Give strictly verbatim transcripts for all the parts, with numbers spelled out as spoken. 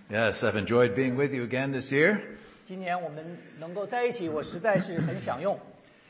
Yes, I've enjoyed being with you again this year. 今年我们能够在一起，我实在是很享用。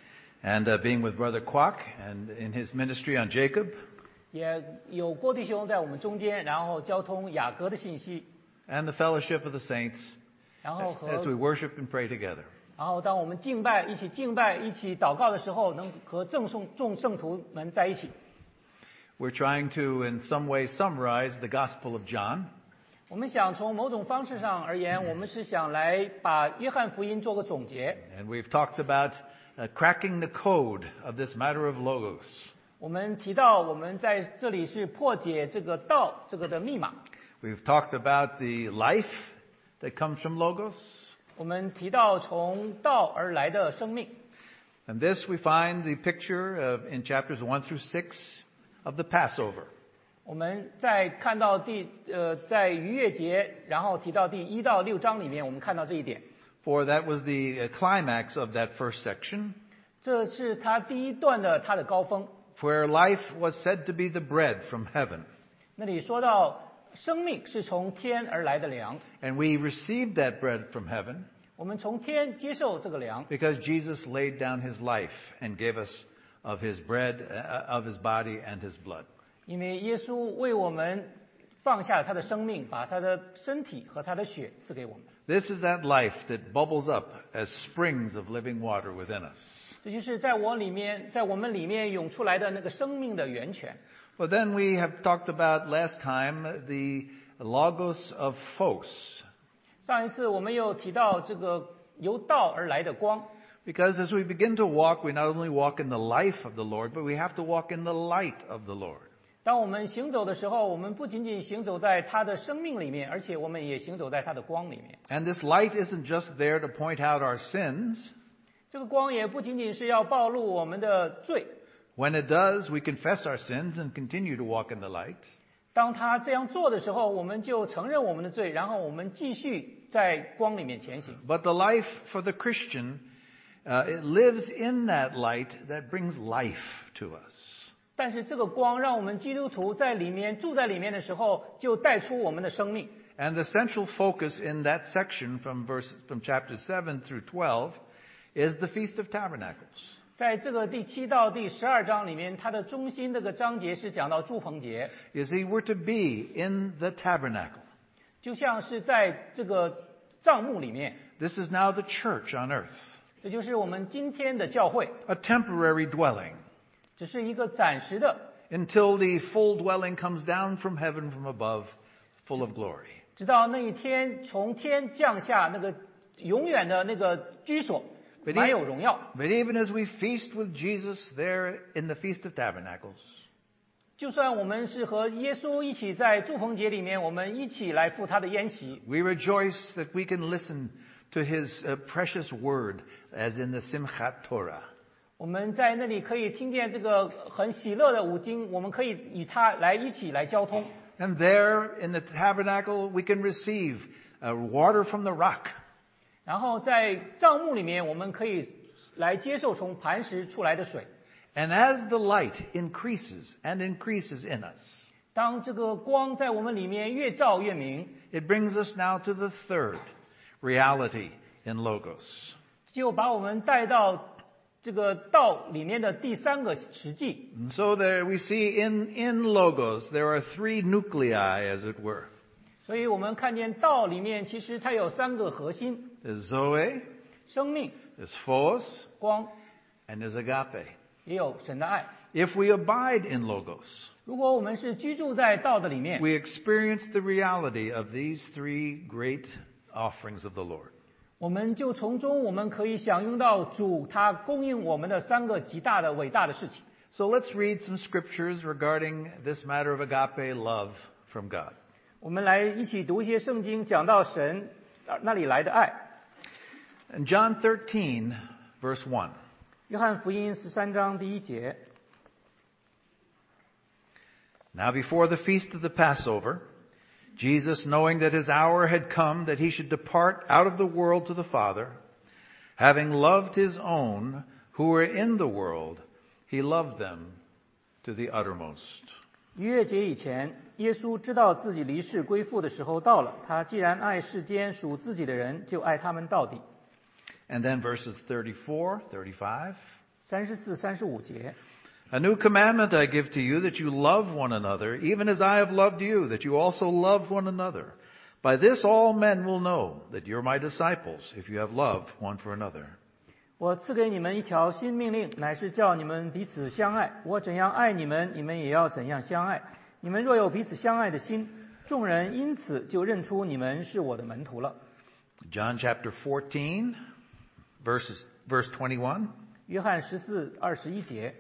And uh, being with Brother Kwok and in his ministry on Jacob. 也有郭弟兄在我们中间，然后交通雅各的信息。 And the fellowship of the saints 然后和 as we worship and pray together. 然后当我们敬拜、一起敬拜、一起祷告的时候，能和正圣众圣徒们在一起。 We're trying to, in some way, summarize the Gospel of John. 我们想从某种方式上而言，我们是想来把约翰福音做个总结。 And we've talked about uh, cracking the code of this matter of logos. 我们提到我们在这里是破解这个道这个的密码。 We've talked about the life that comes from logos. 我们提到从道而来的生命。 And this we find the picture of, in chapters one through six of the Passover. 我们在看到第呃在逾越节，然后提到第一到六章里面，我们看到这一点。 For that was the climax of that first section. 这是他第一段的他的高峰。 Where life was said to be the bread from heaven. 那里说到生命是从天而来的粮。 And we received that bread from heaven. 我们从天接受这个粮。 Because Jesus laid down his life and gave us of his bread, of his body and his blood. 因为耶稣为我们放下了他的生命，把他的身体和他的血赐给我们。 This is that life that bubbles up as springs of living water within us. 这就是在我里面，在我们里面涌出来的那个生命的源泉。 Well, then we have talked about last time the logos of Phos. 上一次我们有提到这个由道而来的光。 Because as we begin to walk, we not only walk in the life of the Lord, but we have to walk in the light of the Lord. 当我们行走的时候，我们不仅仅行走在他的生命里面，而且我们也行走在他的光里面。 And this light isn't just there to point out our sins. 这个光也不仅仅是要暴露我们的罪。 When it does, we confess our sins and continue to walk in the light. 当他这样做的时候，我们就承认我们的罪，然后我们继续在光里面前行。 But the life for the Christian, uh, it lives in that light that brings life to us. 但是这个光让我们基督徒在里面住在里面的时候，就带出我们的生命。 And the central focus in that section from verse from chapter seven through twelve is the Feast of Tabernacles. 在这个第七到第十二章里面，它的中心这个章节是讲到祝棚节。 You see, we're to be in the tabernacle. 就像是在这个帐幕里面。 This is now the church on earth. 这就是我们今天的教会。 A temporary dwelling. 只是一个暂时的。 Until the full dwelling comes down from heaven from above, full of glory. 直到那一天从天降下那个永远的那个居所。满有荣耀。 But even as we feast with Jesus there in the Feast of Tabernacles, 就算我们是和耶稣一起在祝棚节里面，我们一起来赴他的宴席。 We rejoice that we can listen to His uh, precious word, as in the Simchat Torah. 我们在那里可以听见这个很喜乐的五经，我们可以与他来一起来交通。 And there in the tabernacle we can receive uh, water from the rock. 然后在帐幕里面，我们可以来接受从磐石出来的水。 And as the light increases and increases in us, 当这个光在我们里面越照越明， it brings us now to the third reality in Logos. 就把我们带到这个道里面的第三个实际。 And so there we see in in Logos there are three nuclei, as it were. 所以我们看见道里面其实它有三个核心。 There's Zoe, 生命 there's Phos, 光 and there's Agape. 也有神的爱。 If we abide in Logos, 如果我们是居住在道的里面， we experience the reality of these three great offerings of the Lord. 我们就从中我们可以享用到主他供应我们的三个极大的伟大的事情。 So let's read some scriptures regarding this matter of agape love from God. 我们来一起读一些圣经，讲到神那里来的爱。 In John thirteen, verse one. 约翰福音十三章第一节。 Now before the feast of the Passover, Jesus, knowing that his hour had come that he should depart out of the world to the Father, having loved his own who were in the world, he loved them to the uttermost. 逾越节以前，耶稣知道自己离世归父的时候到了。他既然爱世间属自己的人，就爱他们到底。 And then verses thirty-four, thirty-five. 三十四、三十五节。 A new commandment I give to you, that you love one another, even as I have loved you, that you also love one another. By this all men will know that you're my disciples, if you have love one for another. 我赐给你们一条新命令，乃是叫你们彼此相爱。我怎样爱你们，你们也要怎样相爱。你们若有彼此相爱的心，众人因此就认出你们是我的门徒了。 John chapter fourteen, verses, verse twenty-one. 约翰十四、二十一节。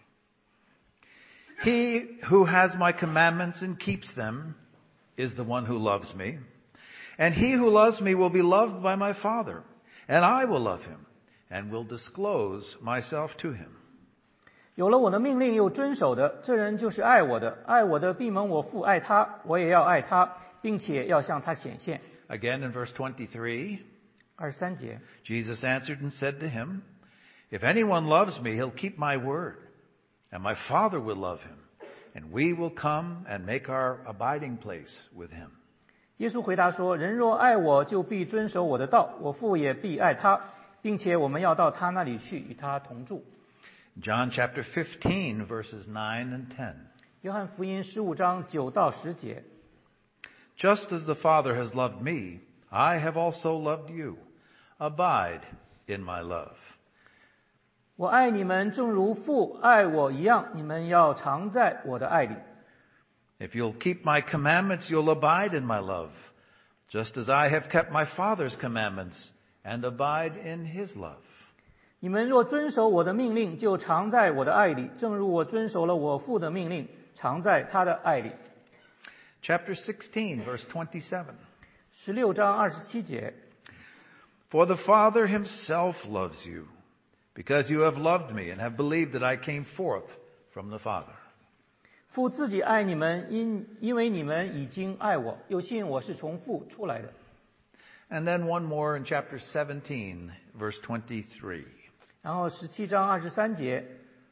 He who has my commandments and keeps them is the one who loves me. And he who loves me will be loved by my Father. And I will love him and will disclose myself to him. 有了我的命令又遵守的，这人就是爱我的。爱我的必蒙我父爱他，我也要爱他，并且要向他显现。 Again in verse twenty-three, 二十三节。 Jesus answered and said to him, If anyone loves me, he'll keep my word. And my Father will love him, and we will come and make our abiding place with him. 耶稣回答说：人若爱我，就必遵守我的道，我父也必爱他，并且我们要到他那里去，与他同住。 John chapter fifteen, verses nine and ten. 约翰福音十五章九到十节。 Just as the Father has loved me, I have also loved you. Abide in my love. 我爱你们，正如父爱我一样，你们要常在我的爱里。 If you'll keep my commandments, you'll abide in my love, just as I have kept my Father's commandments and abide in his love. 你们若遵守我的命令，就常在我的爱里，正如我遵守了我父的命令，常在他的爱里。 Chapter sixteen, verse twenty-seven. 十六章二十七节。 For the Father himself loves you, because you have loved me and have believed that I came forth from the Father. 父自己爱你们，因因为你们已经爱我，又信我是从父出来的。 And then one more in chapter seventeen, verse twenty-three. 然后十七章二十三节。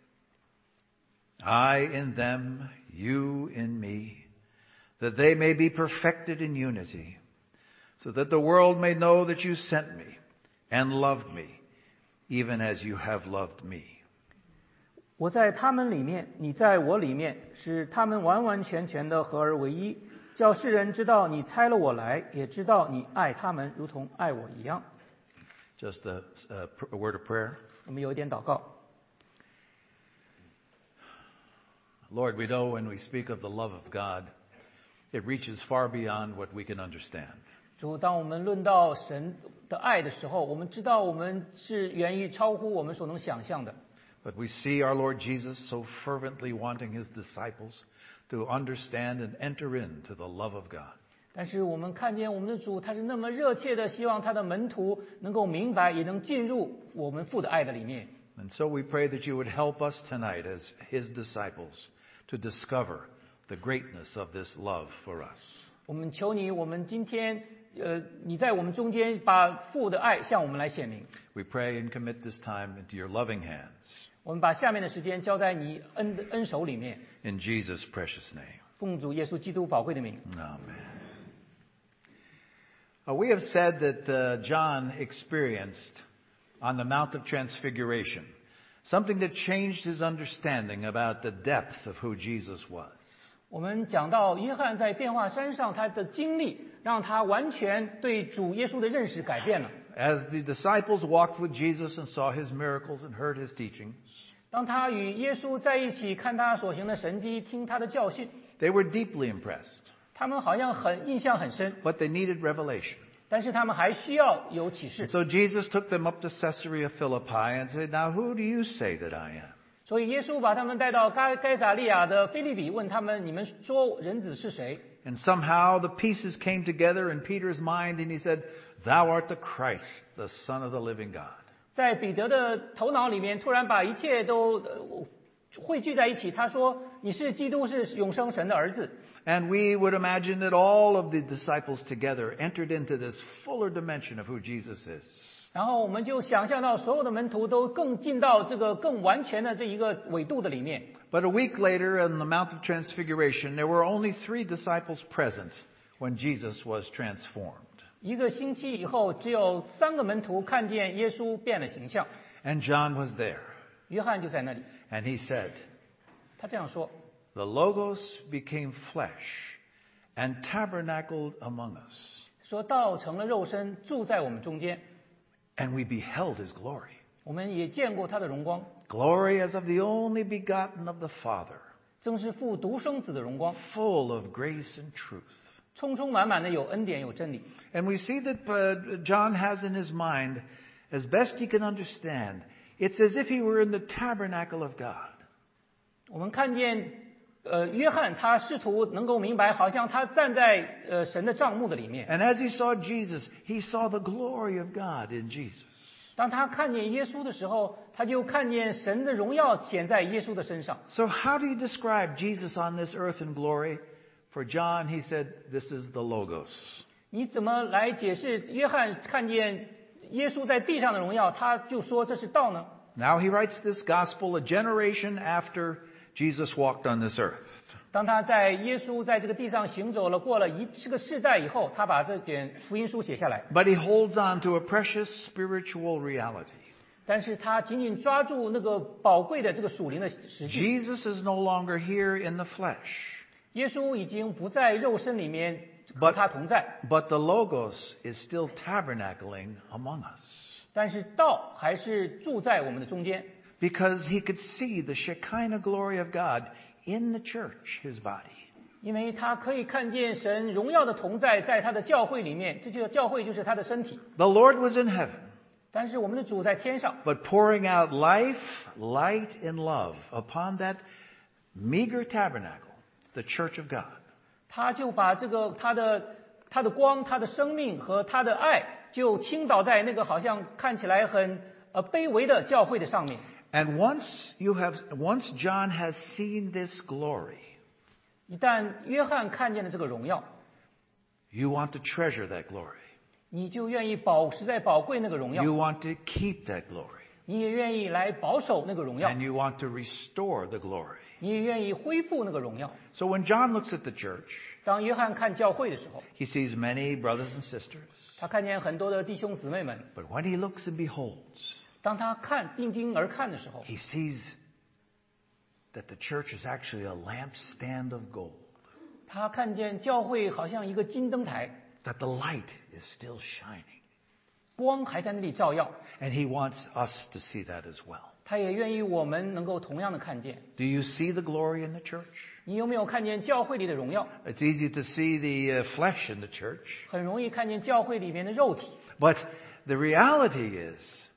I in them, you in me, that they may be perfected in unity, so that the world may know that you sent me and loved me, even as you have loved me. 我在他们里面，你在我里面，使他们完完全全的合而为一，叫世人知道你差了我来，也知道你爱他们如同爱我一样。 Just a, a, a word of prayer. 我们有一点祷告。 Lord, we know when we speak of the love of God, it reaches far beyond what we can understand. 主，当我们论到神的爱的时候，我们知道我们是源于超乎我们所能想象的。 But we see our Lord Jesus so fervently wanting his disciples to understand and enter into the love of God. 但是我们看见我们的主，他是那么热切的希望他的门徒能够明白，也能进入我们父的爱的里面。 And so we pray that you would help us tonight as his disciples to discover the greatness of this love for us. 我们求你，我们今天，呃，你在我们中间把父的爱向我们来显明。 We pray and commit this time into your loving hands. 我们把下面的时间交在你恩恩手里面， In Jesus' precious name. 奉主耶稣基督宝贵的名。 Amen. Uh, we have said that uh, John experienced on the Mount of Transfiguration something that changed his understanding about the depth of who Jesus was. 我们讲到约翰在变化山上他的经历，让他完全对主耶稣的认识改变了。 As the disciples walked with Jesus and saw his miracles and heard his teachings, 当他与耶稣在一起，看他所行的神迹，听他的教训， they were deeply impressed, 他们好像很印象很深， but they needed revelation. 但是他们还需要有启示。 So Jesus took them up to Caesarea Philippi and said, Now who do you say that I am? 所以耶稣把他们带到该该撒利亚的腓立比，问他们：你们说人子是谁？ And somehow the pieces came together in Peter's mind and he said, Thou art the Christ, the Son of the living God. 在彼得的头脑里面，突然把一切都呃汇聚在一起。他说：你是基督，是永生神的儿子。 And we would imagine that all of the disciples together entered into this fuller dimension of who Jesus is. 然后我们就想象到所有的门徒都更进到这个更完全的这一个纬度的里面。 But a week later, on the Mount of Transfiguration, there were only three disciples present when Jesus was transformed. 一个星期以后，只有三个门徒看见耶稣变了形象。 And John was there. 约翰就在那里。 And he said, 他这样说 The Logos became flesh and tabernacled among us. 说道成了肉身，住在我们中间。 And we beheld his glory. 我们也见过他的荣光。 Glory as of the only begotten of the Father. 正是父独生子的荣光。 Full of grace and truth. 充充满满的有恩典有真理。 And we see that uh, John has in his mind, as best he can understand, it's as if he were in the tabernacle of God. 我们看见呃，约翰他试图能够明白，好像他站在呃神的帐幕的里面。 And as he saw Jesus, he saw the glory of God in Jesus. 当他看见耶稣的时候，他就看见神的荣耀显在耶稣的身上。 So how do you describe Jesus on this earth in glory? For John, he said, this is the Logos. 你怎么来解释约翰看见耶稣在地上的荣耀？他就说这是道呢？ Now he writes this gospel a generation after Jesus walked on this earth. 当他在耶稣在这个地上行走了，过了一这个世代以后，他把这卷福音书写下来。 But he holds on to a precious spiritual reality. 但是他紧紧抓住那个宝贵的这个属灵的实际。 Jesus is no longer here in the flesh. 耶稣已经不在肉身里面和他同在。 But the Logos is still tabernacling among us. 但是道还是住在我们的中间。 Because he could see the Shekinah glory of God in the church, his body. 因为他可以看见神荣耀的同在在他的教会里面，这就教会就是他的身体。 The Lord was in heaven. 但是我们的主在天上。 But pouring out life, light, and love upon that meager tabernacle, the church of God. 他就把这个他的他的光、他的生命和他的爱，就倾倒在那个好像看起来很呃卑微的教会的上面。 And once you have, once John has seen this glory, 一旦约翰看见了这个荣耀， you want to treasure that glory. 你就愿意保实在宝贵那个荣耀， You want to keep that glory. 你也愿意来保守那个荣耀， And you want to restore the glory. 你也愿意恢复那个荣耀。 So when John looks at the church, 当约翰看教会的时候， he sees many brothers and sisters. 他看见很多的弟兄姊妹们。 But when he looks and beholds, 当他看定睛而看的时候， he sees that the church is actually a lampstand of gold. 他看见教会好像一个金灯台， That the light is still shining. 光还在那里照耀。 And he wants us to see that as well. 他也愿意我们能够同样的看见。 Do you see the glory in the church? 你有没有看见教会里的荣耀？ It's easy to see the uh, flesh in the church. 很容易看见教会里面的肉体。 But the reality is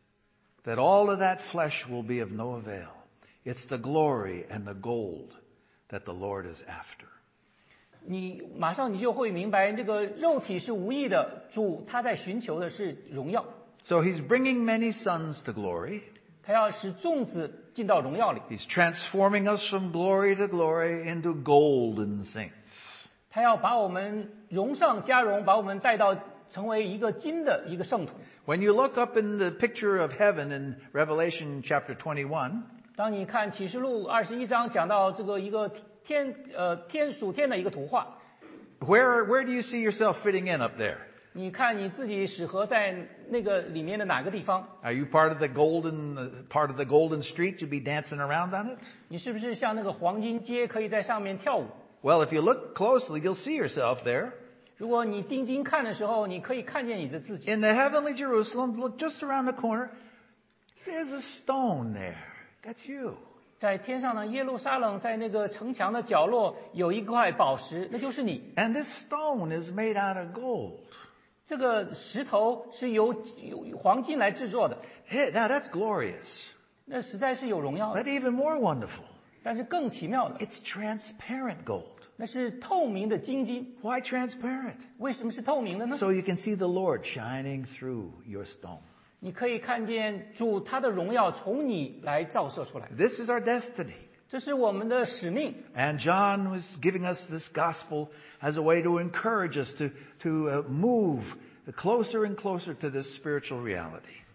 that all of that flesh will be of no avail. It's the glory and the gold that the Lord is after. 你马上你就会明白，这个肉体是无益的，主他在寻求的是荣耀。 So he's bringing many sons to glory. 他要使众子进到荣耀里， He's transforming us from glory to glory into golden saints. 他要把我们荣上加荣，把我们带到成为一个金的一个圣徒。 When you look up in the picture of heaven in Revelation chapter twenty-one, 当你看启示录二十一章讲到这个一个天呃天属天的一个图画， where, where do you see yourself fitting in up there? 你看你自己适合在那个里面的哪个地方？ Are you part of the golden, uh, part of the golden street to be dancing around on it? 你是不是像那个黄金街，可以在上面跳舞？ Well, if you look closely, you'll see yourself there. 如果你定睛看的时候，你可以看见你的自己。 In the heavenly Jerusalem, look just around the corner. There's a stone there. That's you. 在天上的耶路撒冷，在那个城墙的角落有一块宝石，那就是你。 And this stone is made out of gold. 这个石头是由由黄金来制作的， Hey, now that's glorious. 那实在是有荣耀 But 的。 even more wonderful, 但是更奇妙的， it's transparent gold. 那是透明的金金。 Why transparent? 为什么是透明的呢？ So you can see the Lord shining through your stone. 你可以看见主他的荣耀从你来照射出来， This is our destiny. 这是我们的使命。 And John was giving us this gospel as a way to encourage us to, to uh, move closer and closer to this spiritual reality.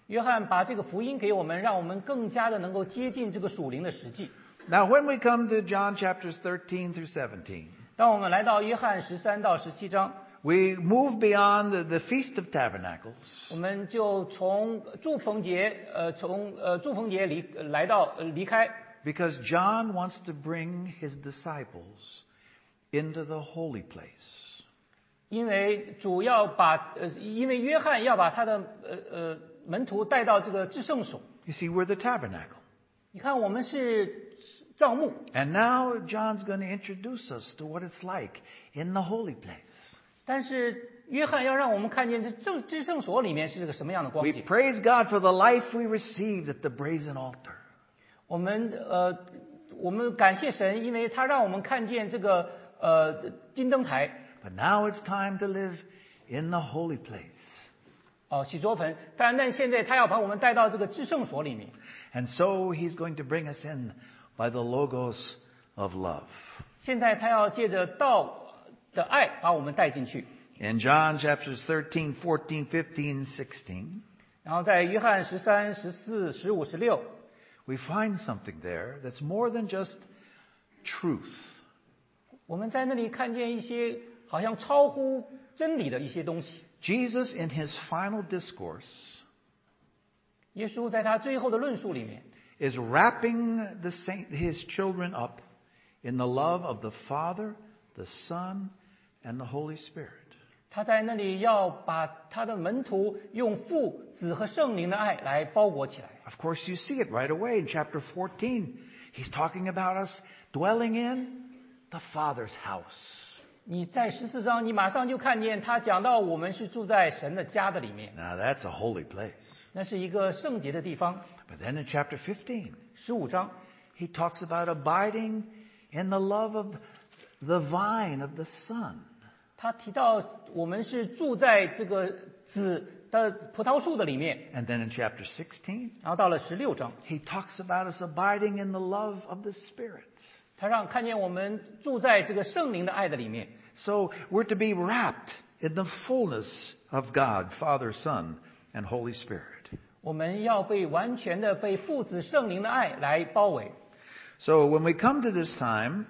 约翰把这个福音给我们，让我们更加的能够接近这个属灵的实际。 Now, when we come to John chapters thirteen through seventeen, 当我们来到约翰十三到十七章， we move beyond the, the Feast of Tabernacles 我们就从祝棚节，呃，从呃祝棚节离来到呃离开， because John wants to bring his disciples into the holy place. 因为主要把呃，因为约翰要把他的呃呃门徒带到这个至圣所。 You see, we're the tabernacle. 你看，我们是帐幕， And now John's going to introduce us to what it's like in the holy place. 但是约翰要让我们看见这正至圣所里面是个什么样的光 We 景。 praise God for the life we received at the brazen altar. 我们呃，我们感谢神，因为他让我们看见这个呃金灯台。 But now it's time to live in the holy place. 哦，洗濯盆，但但现在他要把我们带到这个至圣所里面， And so he's going to bring us in by the logos of love. 现在他要借着道的爱把我们带进去。 In John chapters thirteen, fourteen, fifteen, sixteen, 然后在约翰十三、十四、十五、十六， we find something there that's more than just truth. 我们在那里看见一些好像超乎真理的一些东西。 Jesus, in his final discourse, 耶稣在他最后的论述里面， is wrapping the saint, his children up in the love of the Father, the Son, and the Holy Spirit. 他在那里要把他的门徒用父、子和圣灵的爱来包裹起来。 Of course, you see it right away in chapter fourteen. He's talking about us dwelling in the Father's house. 你在十四章，你马上就看见他讲到我们是住在神的家的里面， Now, that's a holy place. 那是一个圣洁的地方。 But then in chapter fifteen, 十五章， he talks about abiding in the love of the vine of the Son. 他提到我们是住在这个子的葡萄树的里面。 And then in chapter sixteen, 然后到了十六章， he talks about us abiding in the love of the Spirit. 他让看见我们住在这个圣灵的爱的里面。 So we're to be wrapped in the fullness of God, Father, Son, and Holy Spirit. 我们要被完全的被父子圣灵的爱来包围。 So when we come to this time,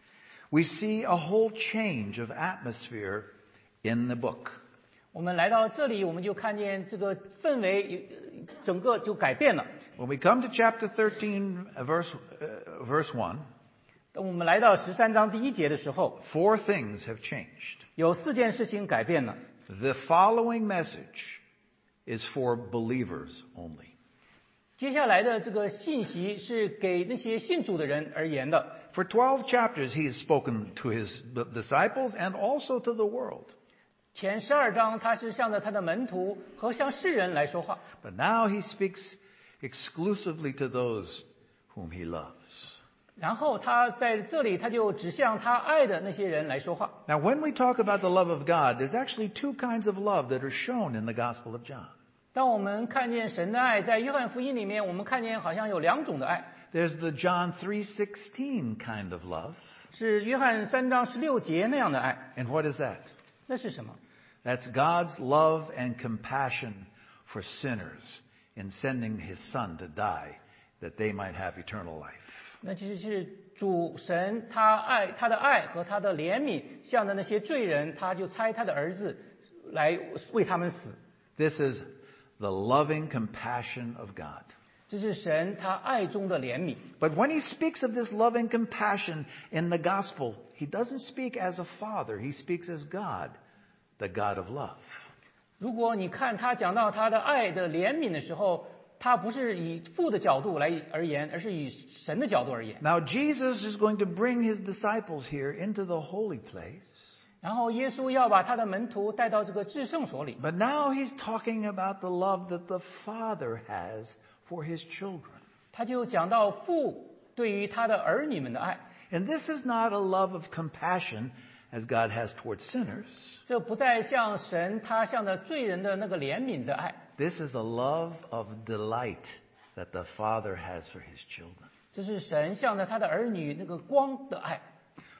we see a whole change of atmosphere in the book. 我们来到这里，我们就看见这个氛围，呃整个就改变了。 When we come to chapter thirteen, uh, verse, uh, verse one, 当我们来到十三章第一节的时候， four things have changed. 有四件事情改变了。 The following message is for believers only. 接下来的这个信息是给那些信主的人而言的。 For twelve chapters, he has spoken to his disciples and also to the world. 前十二章他是向着他的门徒和向世人来说话， But now he speaks exclusively to those whom he loves. 然后他在这里他就指向他爱的那些人来说话。 Now, when we talk about the love of God, there's actually two kinds of love that are shown in the Gospel of John. 当我们看见神的爱，在约翰福音里面，我们看见好像有两种的爱， There's the John three sixteen kind of love. 是约翰三章十六节那样的爱。 And what is that? 那是什么？ That's God's love and compassion for sinners in sending his Son to die that they might have eternal life. 那就是主神他爱他的爱和他的怜悯，向着那些罪人，他就差他的儿子来为他们死。 This is the loving compassion of God. 这是神他爱中的怜悯。 But when he speaks of this loving compassion in the gospel, he doesn't speak as a father. He speaks as God, the God of love. 如果你看他讲到他的爱的怜悯的时候，他不是以父的角度来而言，而是以神的角度而言。 Now, Jesus is going to bring his disciples here into the holy place. 然后耶稣要把他的门徒带到这个至圣所里， But now he's talking about the love that the Father has for his children. 他就讲到父对于他的儿女们的爱。 And this is not a love of compassion as God has towards sinners. 这不再像神他向着罪人的那个怜悯的爱， This is a love of delight that the Father has for his children. 这是神向着他的儿女那个光的爱。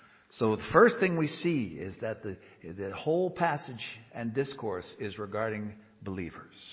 So the first thing we see is that the, the whole passage and discourse is regarding believers.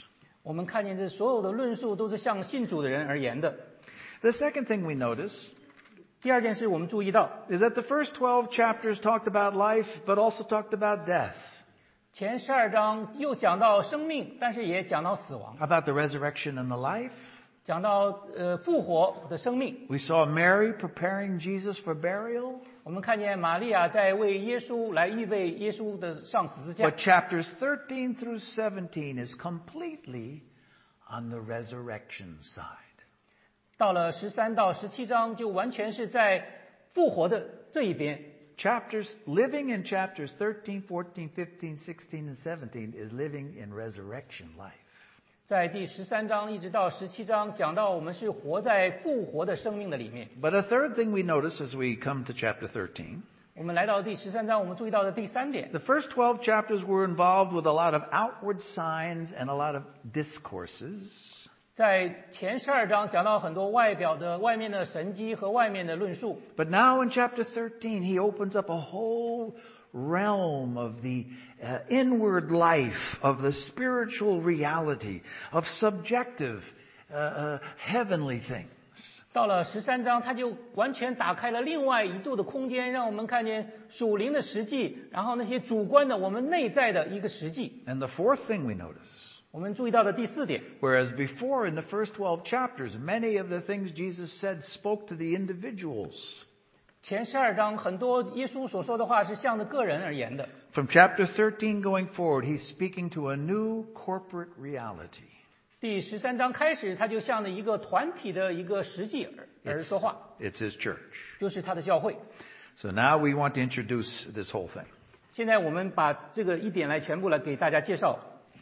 我们看见这所有的论述都是向信主的人而言的。 The second thing we notice 第二件事我们注意到， is that the first twelve chapters talked about life, but also talked about death, 前十二章又讲到生命，但是也讲到死亡， about the resurrection and the life. 讲到呃复活的生命。 We saw Mary preparing Jesus for burial. 我们看见玛利亚在为耶稣来预备耶稣的上十字架。 But chapters thirteen through seventeen is completely on the resurrection side. 到了十三到十七章，就完全是在复活的这一边。 Chapters, living in chapters thirteen, fourteen, fifteen, sixteen, and seventeen is living in resurrection life. 在第十三章一直到十七章，讲到我们是活在复活的生命的里面。 But a third thing we notice as we come to chapter thirteen, 我们来到第十三章，我们注意到的第三点， the first twelve chapters were involved with a lot of outward signs and a lot of discourses. 在前十二章讲到很多外表的、外面的神迹和外面的论述。 But now in chapter thirteen, he opens up a whole realm of the uh, inward life, of the spiritual reality, of subjective, uh, uh, heavenly things. 到了十三章，他就完全打开了另外一度的空间，让我们看见属灵的实际，然后那些主观的我们内在的一个实际。 And the fourth thing we notice, 我们注意到的第四点， whereas before in the first twelve chapters, many of the things Jesus said spoke to the individuals. 前十二章很多耶稣所说的话是向着个人而言的。 From chapter thirteen going forward, he's speaking to a new corporate reality. 第十三章开始，他就向着一个团体的一个实际而而说话， It's his church. 就是他的教会。 So now we want to introduce this whole thing. 现在我们把这个一点来全部来给大家介绍。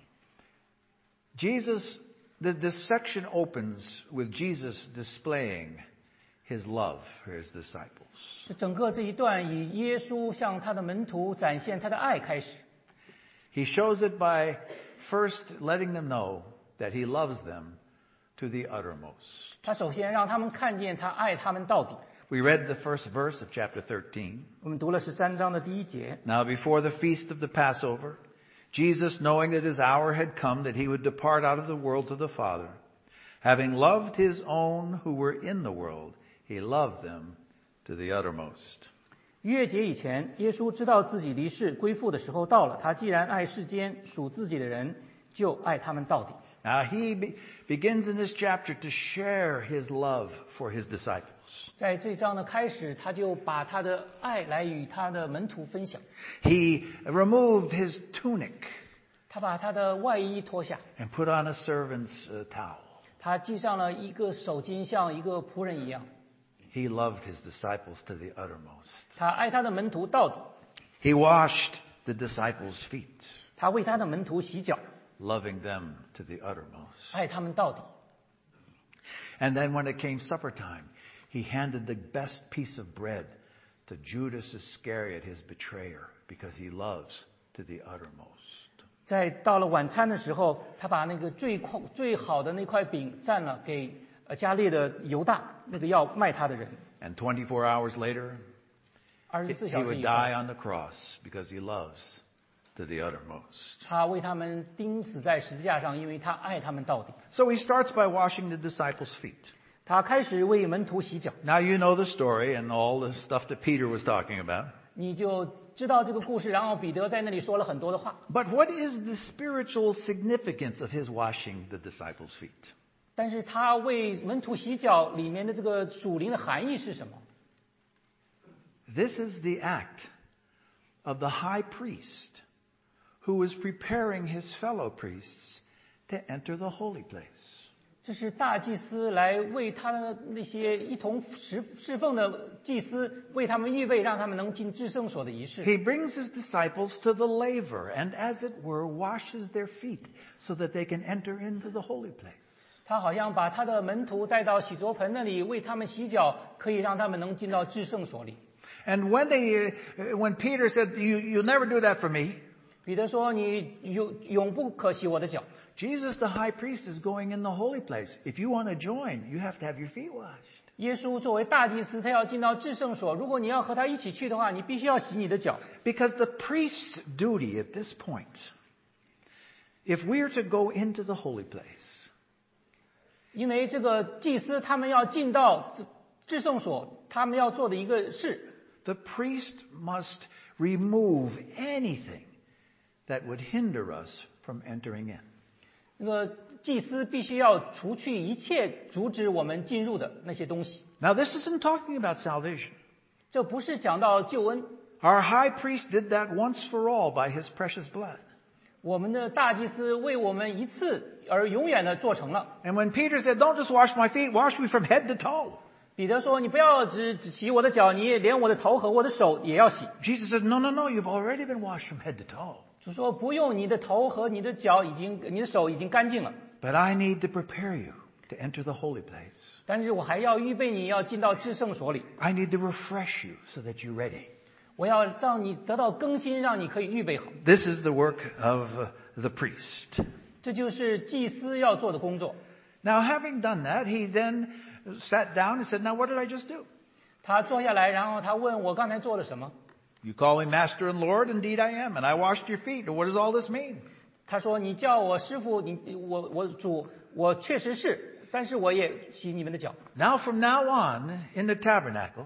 Jesus, th- this section opens with Jesus displaying his love for his disciples. 整个这一段以耶稣向他的门徒展现他的爱开始。 He shows it by first letting them know that he loves them to the uttermost. 他首先让他们看见他爱他们到底。 We read the first verse of chapter thirteen. 我们读了十三章的第一节。 Now before the feast of the Passover, Jesus, knowing that his hour had come that he would depart out of the world to the Father, having loved his own who were in the world, he loved them to the uttermost. 逾越节以前，耶稣知道自己离世归父的时候到了。他既然爱世间属自己的人，就爱他们到底。 Now he be- begins in this chapter to share his love for his disciples. 在这章的开始，他就把他的爱来与他的门徒分享。 He removed his tunic 他把他的外衣脱下， and put on a servant's uh, towel. 他系上了一个手巾，像一个仆人一样。 He loved his disciples to the uttermost. 他爱他的门徒到底， He washed the disciples' feet, 他为他的门徒洗脚， loving them to the uttermost. 爱他们到底。 And then when it came supper time, he handed the best piece of bread to Judas Iscariot, his betrayer, because he loves to the uttermost. 在到了晚餐的时候，他把那个最快最好的那块饼蘸了给呃加列的犹大，那个要卖他的人。 And twenty-four hours later, 二十 he 四小 he 时 would 以 die 后， on the cross because he loves to the uttermost. 他为他们钉死在十字架上，因为他爱他们到底。 So he starts by washing the disciples' feet. 他开始为门徒洗脚， Now you know the story and all the stuff that Peter was talking about. 你就知道这个故事。然后彼得在那里说了很多的话， But what is the spiritual significance of his washing the disciples' feet? 但是他为门徒洗脚里面的这个属灵的含义是什么？ This is the act of the high priest who is preparing his fellow priests to enter the holy place. 这是大祭司来为他的那些一同侍侍奉的祭司，为他们预备，让他们能进至圣所的仪式。 He brings his disciples to the laver and, as it were, washes their feet so that they can enter into the holy place. 他好像把他的门徒带到洗濯盆那里，为他们洗脚，可以让他们能进到至圣所里。 And when they, uh, when Peter said, you, "You'll never do that for me," 彼得说：“你永永不可洗我的脚。” Jesus, the high priest, is going in the holy place. If you want to join, you have to have your feet washed. 耶稣作为大祭司，他要进到至圣所。如果你要和他一起去的话，你必须要洗你的脚， Because the priest's duty at this point If we are to go into the holy place, 因为这个祭司他们要进到至至圣所，他们要做的一个事， the priest must remove anything that would hinder us from entering in. 那个祭司必须要除去一切阻止我们进入的那些东西。 Now, this isn't talking about salvation. 这不是讲到救恩， Our high priest did that once for all by his precious blood. 我们的大祭司为我们一次而永远的做成了。 And when Peter said, don't just wash my feet, wash me from head to toe. 彼得说：“你不要只只洗我的脚，你连我的头和我的手也要洗。” Jesus said, no, no, no, you've already been washed from head to toe. 主说：“不用，你的头和你的脚已经，你的手已经干净了。 But I need to prepare you to enter the holy place. 但是我还要预备你要进到至圣所里， I need to refresh you so that you're ready. 我要让你得到更新，让你可以预备好。 This is the work of uh, the priest. 这就是祭司要做的工作。 Now, having done that, he then sat down and said, now what did I just do? 他坐下来，然后他问我刚才做了什么。 You call me master and Lord? Indeed I am. And I washed your feet. What does all this mean? 他说：“你叫我师傅，你我我主，我确实是，但是我也洗你们的脚。 Now, from now on, in the tabernacle,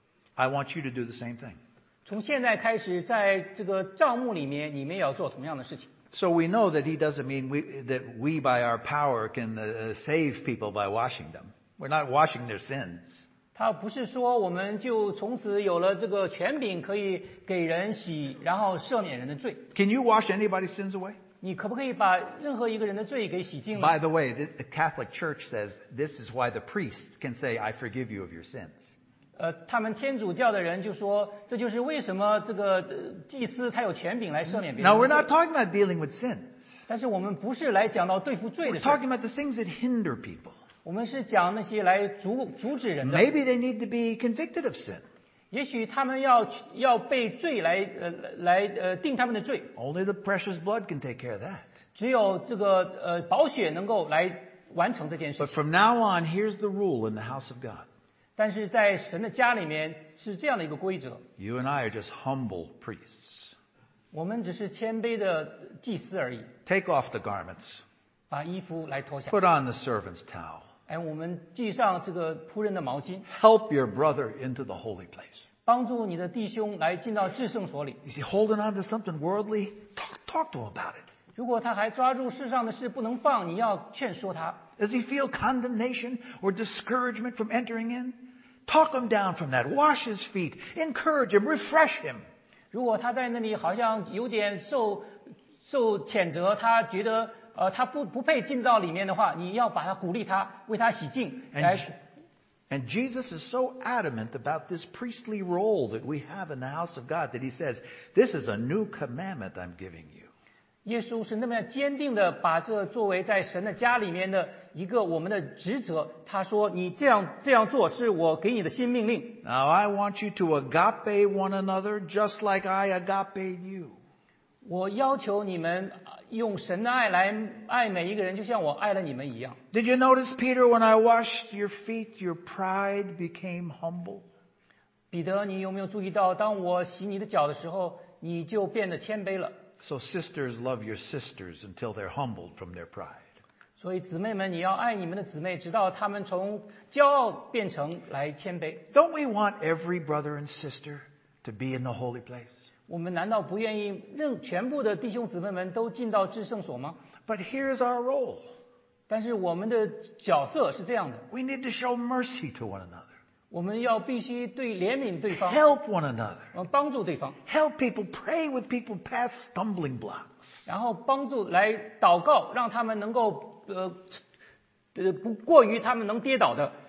I want you to do the same thing. 从现在开始，在这个帐幕里面，你们也要做同样的事情。” So we know that he doesn't mean we, that we by our power can uh, save people by washing them. We're not washing their sins. 他不是说我们就从此有了这个权柄，可以给人洗，然后赦免人的罪。 Can you wash anybody's sins away? 你可不可以把任何一个人的罪给洗净呢？ By the way, the, the Catholic Church says this is why the priest can say, I forgive you of your sins. 呃，他们天主教的人就说，这就是为什么这个、呃、祭司他有权柄来赦免别人 Now, we're 的 not 罪。 talking about dealing with sins. 但是我们不是来讲到对付罪 We're 的事， talking about the things that hinder people. 我们是讲那些来阻阻止人的。 Maybe they need to be convicted of sin. 也许他们要要被罪来呃来呃定他们的罪， Only the precious blood can take care of that. 只有这个呃宝血能够来完成这件事 But 情。 from now on, here's the rule in the house of God. 但是在神的家里面是这样的一个规则， You and I are just humble priests. 我们只是谦卑的祭司而已， Take off the garments. 把衣服来脱下， Put on the servant's towel. 哎，我们系上这个仆人的毛巾， Help your brother into the holy place. 帮助你的弟兄来进到至圣所里。 Is he holding on to something worldly? Talk, talk to him about it. 如果他还抓住世上的事不能放，你要劝说他。 Does he feel condemnation or discouragement from entering in? Talk him down from that. Wash his feet. Encourage him. Refresh him. 如果他在那里好像有点受受谴责，他觉得呃他不不配进到里面的话，你要把他鼓励他，为他洗净， And, 来 and Jesus is so adamant about this priestly role that we have in the house of God that he says, this is a new commandment I'm giving you. 耶稣是那么坚定的把这作为在神的家里面的一个我们的职责。他说：“你这样这样做是我给你的新命令。 Now I want you to agape one another just like I agaped you. 我要求你们用神的爱来爱每一个人，就像我爱了你们一样。” Did you notice, Peter, when I washed your feet, your pride became humble? 彼得，你有没有注意到，当我洗你的脚的时候，你就变得谦卑了？ So sisters, love your sisters until they're humbled from their pride. 所以姊妹们，你要爱你们的姊妹，直到他们从骄傲变成来谦卑。 Don't we want every brother and sister to be in the holy place? 我们难道不愿意任全部的弟兄姊妹们都进到至圣所吗？ But here's our role. 但是我们的角色是这样的， We need to show mercy to one another. 我们要必须对怜悯对方， Help one another. 呃，帮助对方， Help people. Pray with people past stumbling blocks. 然后帮助来祷告，让他们能够呃呃不过于他们能跌倒的。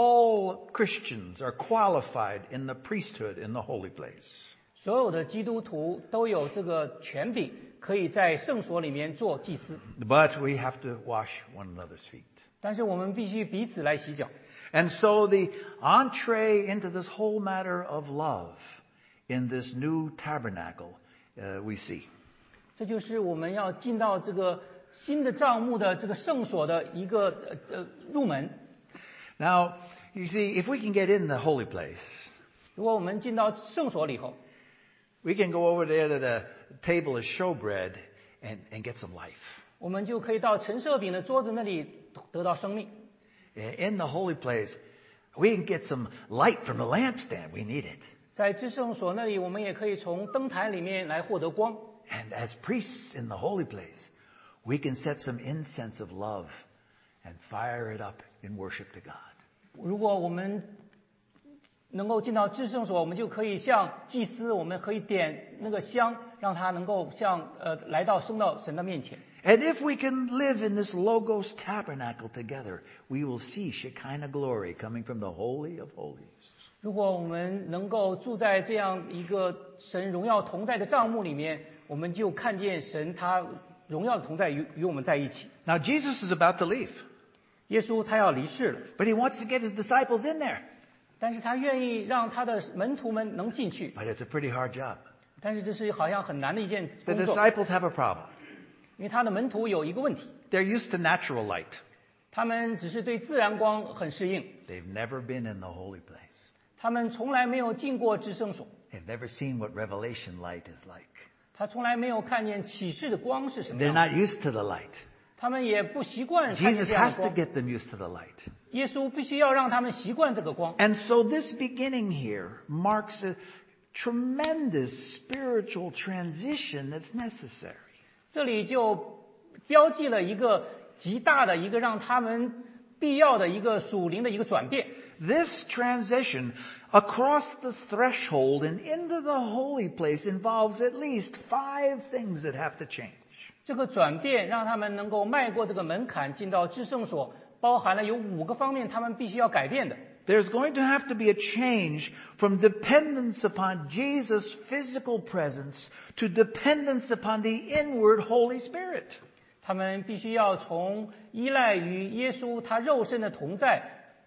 All Christians are qualified in the priesthood in the holy place. 所有的基督徒都有这个权柄，可以在圣所里面做祭司， But we have to wash one another's feet. 但是我们必须彼此来洗脚。 And so the entree into this whole matter of love in this new tabernacle uh, we see. 这就是我们要进到这个新的帐幕的这个圣所的一个呃呃入门。 Now, you see, if we can get in the holy place, 如果我们进到圣所里以后， we can go over there to the table of showbread and, and get some life. 我们就可以到陈设饼的桌子那里得到生命。 In the holy place, we can get some light from the lampstand. We need it. 在至圣所那里，我们也可以从灯台里面来获得光。 And as priests in the holy place, we can set some incense of love and fire it up in worship to God. 如果我们能够进到至圣所，我们就可以像祭司，我们可以点那个香，让它能够像呃来到升到神的面前。 And if we can live in this Logos tabernacle together, we will see Shekinah glory coming from the Holy of Holies. 如果我们能够住在这样一个神荣耀同在的帐幕里面，我们就看见神他荣耀的同在与与我们在一起。 Now Jesus is about to leave, 耶稣他要离世了， but he wants to get his disciples in there. 但是他愿意让他的门徒们能进去， But it's a pretty hard job. 但是这是好像很难的一件 The 工作， disciples have a problem. 因为他的门徒有一个问题， They're used to natural light. 他们只是对自然光很适应， They've never been in the holy place. 他们从来没有进过至圣所， They've never seen what revelation light is like. 他从来没有看见启示的光是什么 They're 样的， not used to the light. 他们也不习惯看见 Jesus 这样 has 的 to 光。 get them used to the light. 耶稣必须要让他们习惯这个光。 And so this beginning here marks a tremendous spiritual transition that's necessary. 这里就标记了一个极大的一个让他们必要的一个属灵的一个转变。 This transition across the threshold and into the holy place involves at least five things that have to change. 这个转变让他们能够迈过这个门槛，进到至圣所，包含了有五个方面，他们必须要改变的。 There's going to have to be a change from dependence upon Jesus' physical presence to dependence upon the inward Holy Spirit. 他们必须要从依赖于耶稣他肉身的同在，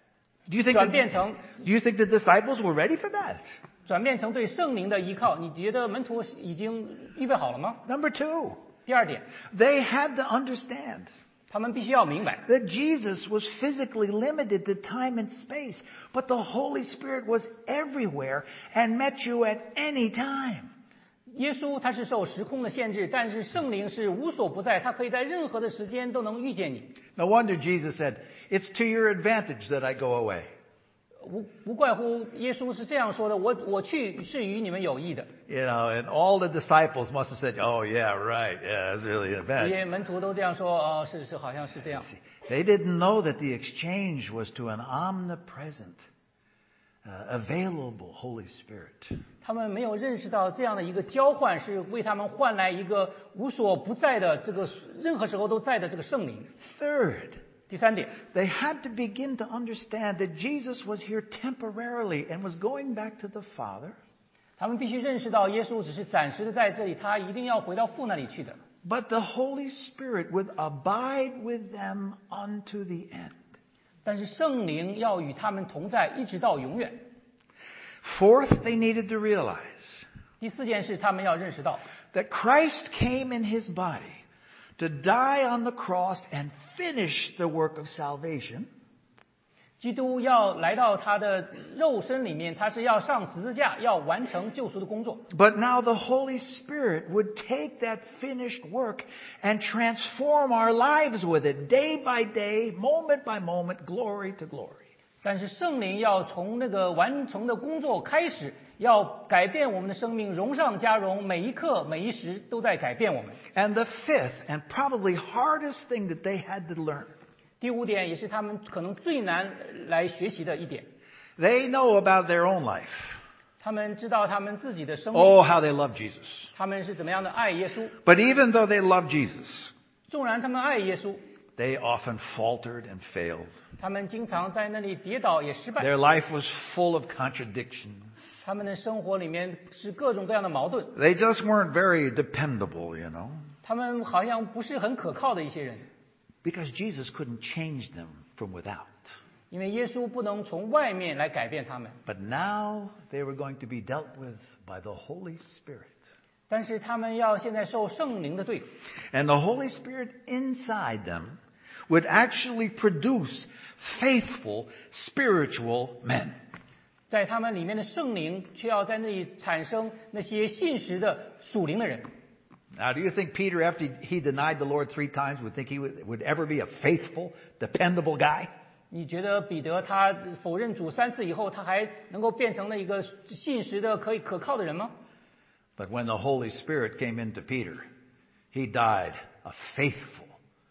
Do you think 转变成 Do you think the disciples were ready for that? 转变成对圣灵的依靠。你觉得门徒已经预备好了吗？ Number two, 第二点， they had to understand 他们必须要明白， that Jesus was physically limited to time and space, but the Holy Spirit was everywhere and met you at any time. 耶稣他是受时空的限制，但是圣灵是无所不在，他可以在任何的时间都能遇见你。 No wonder Jesus said, "It's to your advantage that I go away." 无无怪乎耶稣是这样说的：我我去是与你们有益的。 You know, and all the disciples must have said, "Oh yeah, right. Yeah, that's really 这 bad." 些门徒都这样说，哦，是是，好像是这样。 They didn't know that the exchange was to an omnipresent, uh, available Holy Spirit. 他们没有认识到这样的一个交换是为他们换来一个无所不在的这个任何时候都在的这个圣灵。 Third, 第三点， they had to begin to understand that Jesus was here temporarily and was going back to the Father, 他们必须认识到耶稣只是暂时的在这里，他一定要回到父那里去的。 but the Holy Spirit would abide with them unto the end. 但是圣灵要与他们同在，一直到永远。 Fourth, they needed to realize 第四件事，他们要认识到， that Christ came in his body to die on the cross and finish the work of salvation. 基督要来到他的肉身里面，他是要上十字架，要完成救赎的工作。 But now the Holy Spirit would take that finished work and transform our lives with it, day by day, moment by moment, glory to glory. 但是圣灵要从那个完成的工作开始，要改变我们的生命，荣上加荣，每一刻每一时都在改变我们。 And the fifth and probably hardest thing that they had to learn, 第五点也是他们可能最难来学习的一点， they know about their own life. 他们知道他们自己的生命， Oh, how they love Jesus. 他们是怎么样的爱耶稣。 But even though they love Jesus, 纵然他们爱耶稣， they often faltered and failed. 他们经常在那里跌倒也失败， Their life was full of contradictions. 他们的生活里面是各种各样的矛盾， They just weren't very dependable, you know, 他们好像不是很可靠的一些人， because Jesus couldn't change them from without. 因为耶稣不能从外面来改变他们。 But now they were going to be dealt with by the Holy Spirit. 但是他们要现在受圣灵的对付， And the Holy Spirit inside them would actually produce faithful spiritual men. 在他们里面的圣灵却要在那里产生那些信实的属灵的人。 Now, do you think Peter, after he denied the Lord three times, would think he would, would ever be a faithful, dependable guy? 你觉得彼得他否认主三次以后，他还能够变成了一个信实的、可以可靠的人吗？ But when the Holy Spirit came into Peter, he died a faithful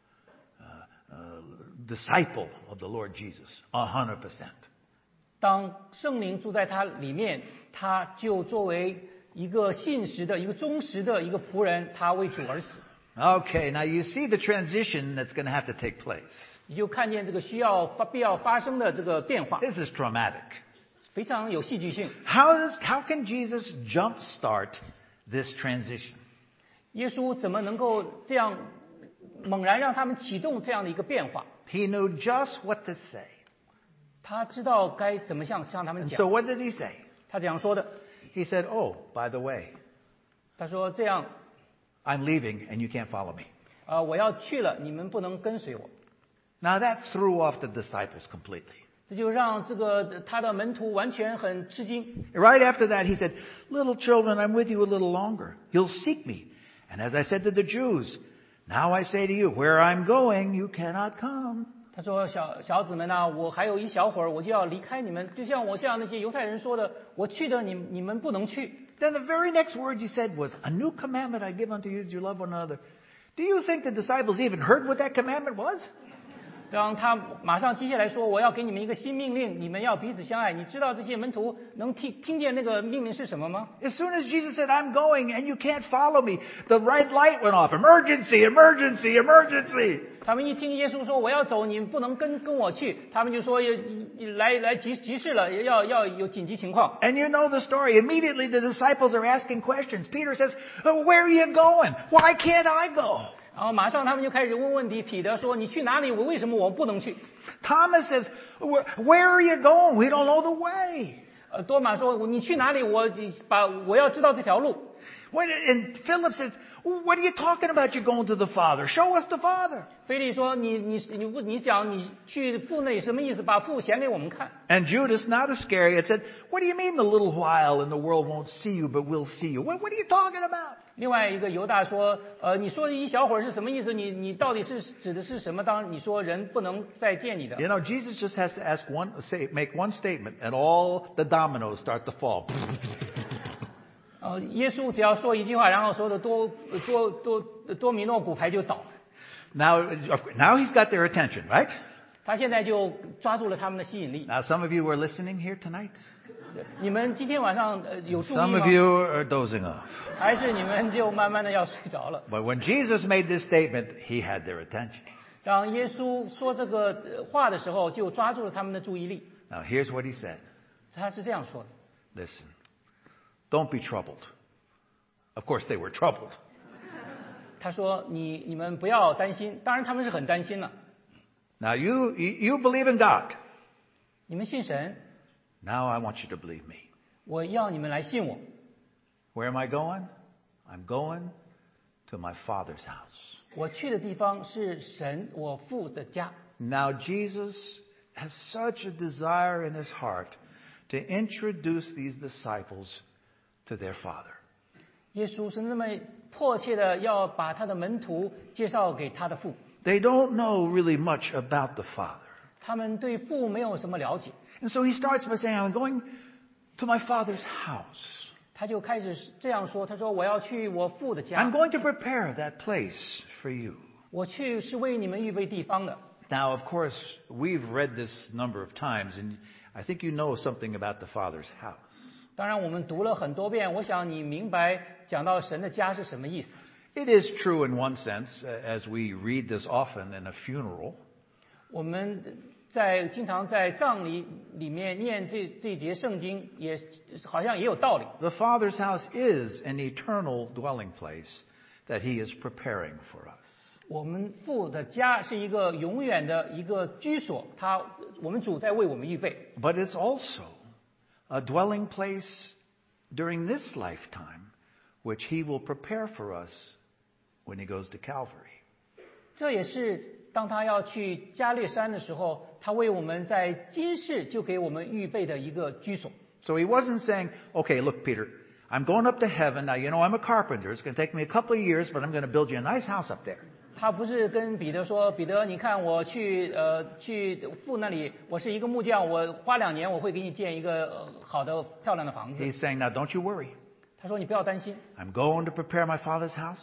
uh, uh, disciple of the Lord Jesus, a hundred percent. 当圣灵住在他里面，他就作为一个信实的、一个忠实的一个仆人，他为主而死。 Okay, now you see the transition that's going to have to take place. 你就看见这个需要发必要发生的这个变化， This is dramatic. 非常有戏剧性。 How does, how can Jesus jumpstart this transition? 耶稣怎么能够这样猛然让他们启动这样的一个变化？ He knew just what to say. 他知道该怎么向向他们 And 讲。 so what did he say? 他这样说的， He said, oh, by the way, 他说这样， I'm leaving and you can't follow me. 呃，我要去了，你们不能跟随我。 Now that threw off the disciples completely. 这就让这个他的门徒完全很吃惊。 Right after that, he said, little children, I'm with you a little longer. You'll seek me. And as I said to the Jews, now I say to you, where I'm going, you cannot come. 他说小小子们呐、我还有一小会儿我就要离开你们，就像我向那些犹太人说的，我去的你你们不能去。 Then the very next words he said was, a new commandment I give unto you, that you love one another. Do you think the disciples even heard what that commandment was? 当他马上接下来说我要给你们一个新命令，你们要彼此相爱。你知道这些门徒能听听见那个命令是什么吗？ As soon as Jesus said, I'm going and you can't follow me, the red light went off. Emergency, emergency, emergency. 他们一听耶稣说我要走，你们不能跟跟我去，他们就说来来急急事了，要要有紧急情况。 And you know the story. Immediately the disciples are asking questions. Peter says, oh, where are you going? Why can't I go? 然后马上他们就开始问问题。彼得说：“你去哪里？我为什么我不能去？” Thomas says, where, where are you going? We don't know the way. 呃，多马说：“你去哪里？我把我要知道这条路。” When, and Philip said, what are you talking about? You're going to the Father. Show us the Father. 腓利说：“你你你你讲你去父那里什么意思？把父显给我们看。” And Judas, not Iscariot, said, what do you mean a little while and the world won't see you, but we'll see you? What, what are you talking about? 另外一个犹大说：“呃，你说一小会儿是什么意思？你你到底是指的是什么？当你说人不能再见你的。” You know, Jesus just has to ask one, say, make one statement, and all the dominoes start to fall. 呃，耶稣只要说一句话，然后所有的多多多多米诺骨牌就倒。 Now, now he's got their attention, right? 他现在就抓住了他们的吸引力。 Now, some of you are listening here tonight. 你们今天晚上呃有注意 Some 吗 of？you are dozing off. 还是你们就慢慢的要睡着了？ But when Jesus made this statement, he had their attention. 当耶稣说这个呃话的时候，就抓住了他们的注意力。 Now, here's what he said. 他是这样说的： Listen, don't be troubled. Of course, they were troubled. 他说你你们不要担心，当然他们是很担心了。 Now, you, you, you believe in God. 你们信神， Now I want you to believe me. 我要你们来信我。 Where am I going? I'm going to my Father's house. 我去的地方是神我父的家。 Now, Jesus has such a desire in his heart to introduce these disciples to their Father. 耶稣是那么迫切的要把他的门徒介绍给他的父， They don't know really much about the Father. 他们对父没有什么了解， And so he starts by saying, I'm going to my Father's house. 他就开始这样说：“他说我要去我父的 I'm 家， going to prepare that place for you. 我去是为你们预备地方的。” Now, of course, we've read this number of times, and I think you know something about the Father's house. 当然，我们读了很多遍，我想你明白讲到神的家是什么意思。 It is true in one sense, uh, as we read this often in a funeral. 我们在经常在葬礼里面念这这节圣经，也好像也有道理。 The Father's house is an eternal dwelling place that He is preparing for us. 我们父的家是一个永远的一个居所，他我们主在为我们预备。 But it's also a dwelling place during this lifetime, which He will prepare for us when He goes to Calvary. 这也是当他要去加略山的时候，他为我们在今世就给我们预备的一个居所。 So He wasn't saying, okay, look, Peter, I'm going up to heaven. Now, you know, I'm a carpenter. It's going to take me a couple of years, but I'm going to build you a nice house up there. 他不是跟彼得说，彼得，你看我去呃去父那里，我是一个木匠，我花两年我会给你建一个、呃、好的漂亮的房子。 He's saying, now don't you worry. 他说你不要担心， I'm going to prepare my Father's house,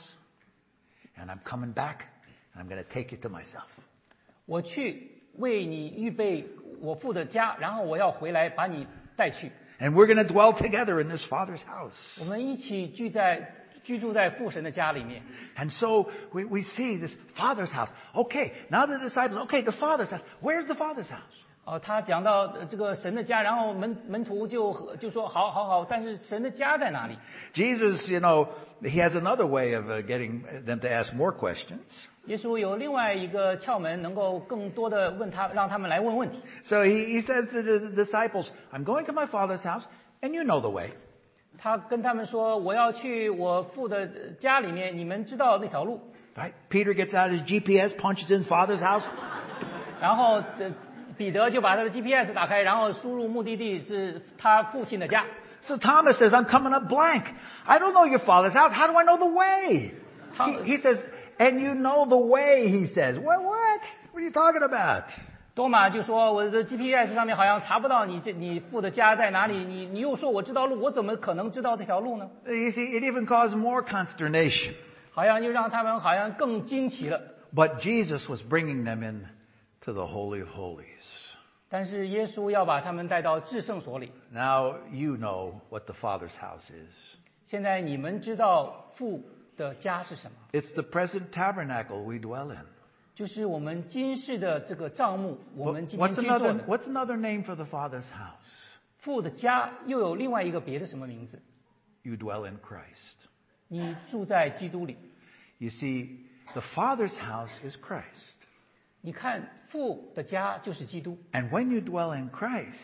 and I'm coming back, and I'm going to take you to myself. 我去为你预备我父的家，然后我要回来把你带去。 And we're going to dwell together in this Father's house. 我们一起聚在居住在父神的家里面。 And so we, we see this Father's house. Okay, now the disciples, okay, the Father's house. Where's the Father's house? 哦，他讲到呃这个神的家，然后门门徒就就说好好好，但是神的家在哪里？ Jesus, you know, he has another way of uh, getting them to ask more questions. 耶稣有另外一个窍门，能够更多的问他，让他们来问问题。 So he, he says to the disciples, I'm going to my Father's house, and you know the way. 他跟他们说：“我要去我父的家里面，你们知道那条路。” Right? Peter gets out his G P S, punches in Father's house. 然后呃彼得就把他的 G P S 打开，然后输入目的地是他父亲的家。 So Thomas says, I'm coming up blank. I don't know your Father's house. How do I know the way? Thomas- He, he says, and you know the way, he says. What? What? What are you talking about? 多马就说：“我的 G P S 上面好像查不到你这你父的家在哪里，你你又说我知道路，我怎么可能知道这条路呢？” You see, it even caused more consternation. 好像就让他们好像更惊奇了。 But Jesus was bringing them in to the Holy of Holies. 但是耶稣要把他们带到至圣所里。 Now you know what the Father's house is. 现在你们知道父的家是什么？ It's the present tabernacle we dwell in. 就是我们今世的这个帐幕，我们今天 What's 居住 another, 的 what's another name for the Father's house? 父的家，又有另外一个别的什么名字？ You dwell in Christ. 你住在基督里。 You see, the Father's house is Christ. 你看，父的家就是基督。 And when you dwell in Christ,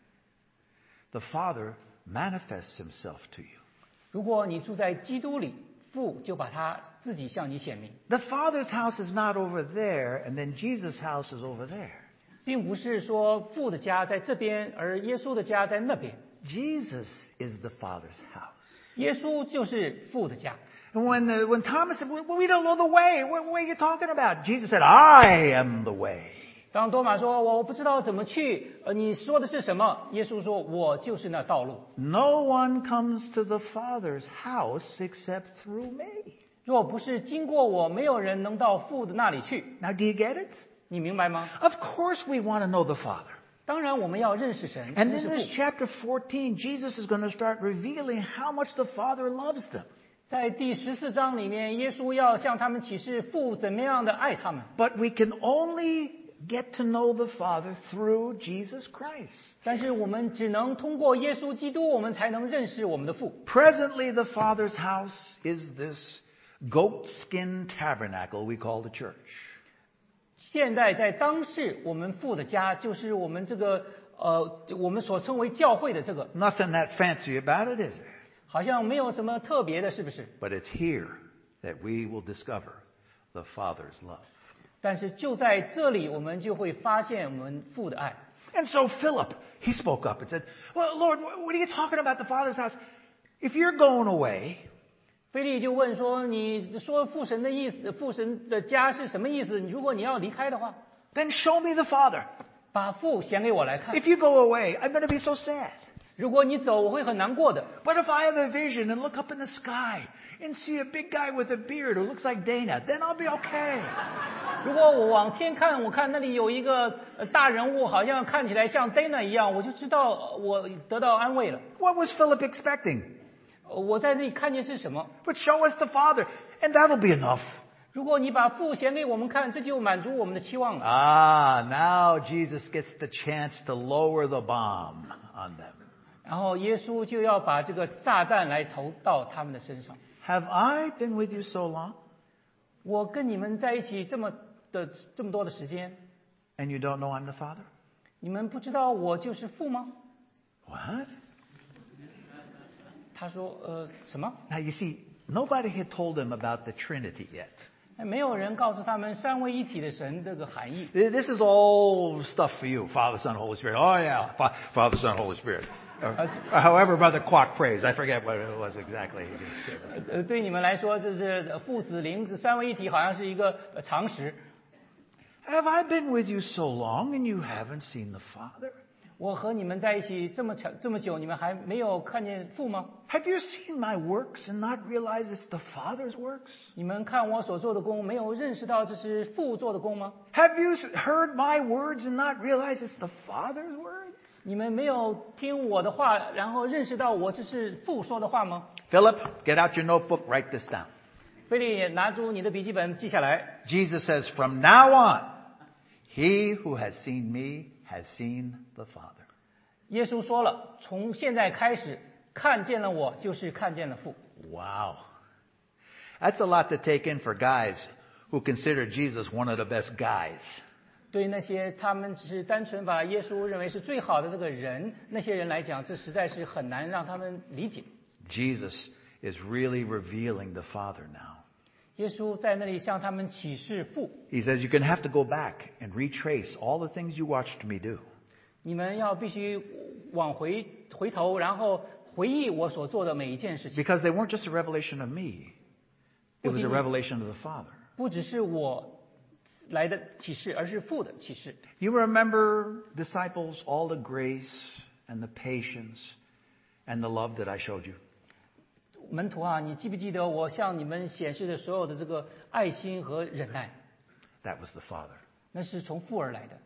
the Father manifests himself to you. 如果你住在基督里，父就把他自己向你显明， The Father's house is not over there, and then Jesus' house is over there. 并不是说父的家在这边，而耶稣的家在那边。 Jesus is the Father's house. 耶稣就是父的家。 And when, uh, when Thomas said, well, we don't know the way, what, what are you talking about? Jesus said, I am the way. 当多马说我不知道怎么去，呃，你说的是什么？耶稣说我就是那道路。 No one comes to the Father's house except through me. 若不是经过我，没有人能到父的那里去。 Now, do you get it? 你明白吗？ Of course we want to know the Father. 当然，我们要认识神， And 认 in 识 this 父。 chapter fourteen, Jesus is going to start revealing how much the Father loves them. 在第十四章里面，耶稣要向他们启示父怎么样的爱他们。 But we can only get to know the Father through Jesus Christ. 但是我们只能通过耶稣基督，我们才能认识我们的父。 Presently, the Father's house is this goatskin tabernacle we call the church. 现在在当世，我们父的家就是我们这个呃，我们所称为教会的这个， Nothing that fancy about it, is there? 好像没有什么特别的，是不是？ But it's here that we will discover the Father's love. 但是就在这里，我们就会发现我们父的爱。 And so Philip, he spoke up and said, well, Lord, what are you talking about the Father's house? If you're going away, 腓利就问说：“你说父神的意思，父神的家是什么意思？如果你要离开的话， then show me the Father. 把父显给我来看。 If you go away, I'm going to be so sad. 如果你走，我会很难过的。 But if I have a vision and look up in the sky and see a big guy with a beard who looks like Dana, then I'll be okay. 如果我往天看，我看那里有一个呃大人物，好像看起来像 Dana 一样，我就知道呃我得到安慰了。 What was Philip expecting? 呃我在那里看见是什么？ But show us the Father, and that'll be enough. 如果你把父显给我们看，这就满足我们的期望了。 Ah, now Jesus gets the chance to lower the bomb on them. 然后耶稣就要把这个炸弹来投到他们的身上。 Have I been with you so long, 我跟你们在一起这么的这么多的时间， and you don't know I'm the Father? 你们不知道我就是父吗？ What? 他说：“呃，什么？ Now you see, nobody had told him about the Trinity yet. 没有人告诉他们三位一体的神这个含义。 This is all stuff for you, Father, Son, Holy Spirit. Oh yeah, Fa- Father, Son, Holy Spirit. Or, or however Brother Kwok prays. I forget what it was exactly. 呃，对你们来说，这是父子灵这三位一体，好像是一个呃常识。 Have I been with you so long and you haven't seen the Father? 我和你们在一起这么长这么久，你们还没有看见父吗？ Have you seen my works and not realized it's the Father's works? 你们看我所做的工，没有认识到这是父做的工吗？ Have you heard my words and not realized it's the Father's words? 你们没有听我的话，然后认识到我这是父说的话吗？ Philip, get out your notebook, write this down. 菲利，拿出你的笔记本记下来。 Jesus says, from now on, he who has seen me has seen the Father. 耶稣说了，从现在开始，看见了我，就是看见了父。 Wow. That's a lot to take in for guys who consider Jesus one of the best guys. 对那些他们只是单纯把耶稣认为是最好的这个人，那些人来讲，这实在是很难让他们理解。 Jesus is really revealing the Father now. 耶稣在那里向他们启示父。 He says you're going to have to go back and retrace all the things you watched me do. 你们要必须往回回头，然后回忆我所做的每一件事情。 Because they weren't just a revelation of me. It was a revelation of the Father. 不只是我来的启示，而是父的启示。 You remember, disciples, all the grace and the patience and the love that I showed you? 门徒啊，你记不记得我向你们显示的所有的这个爱心和忍耐？ That was the Father. 那是从父而来的。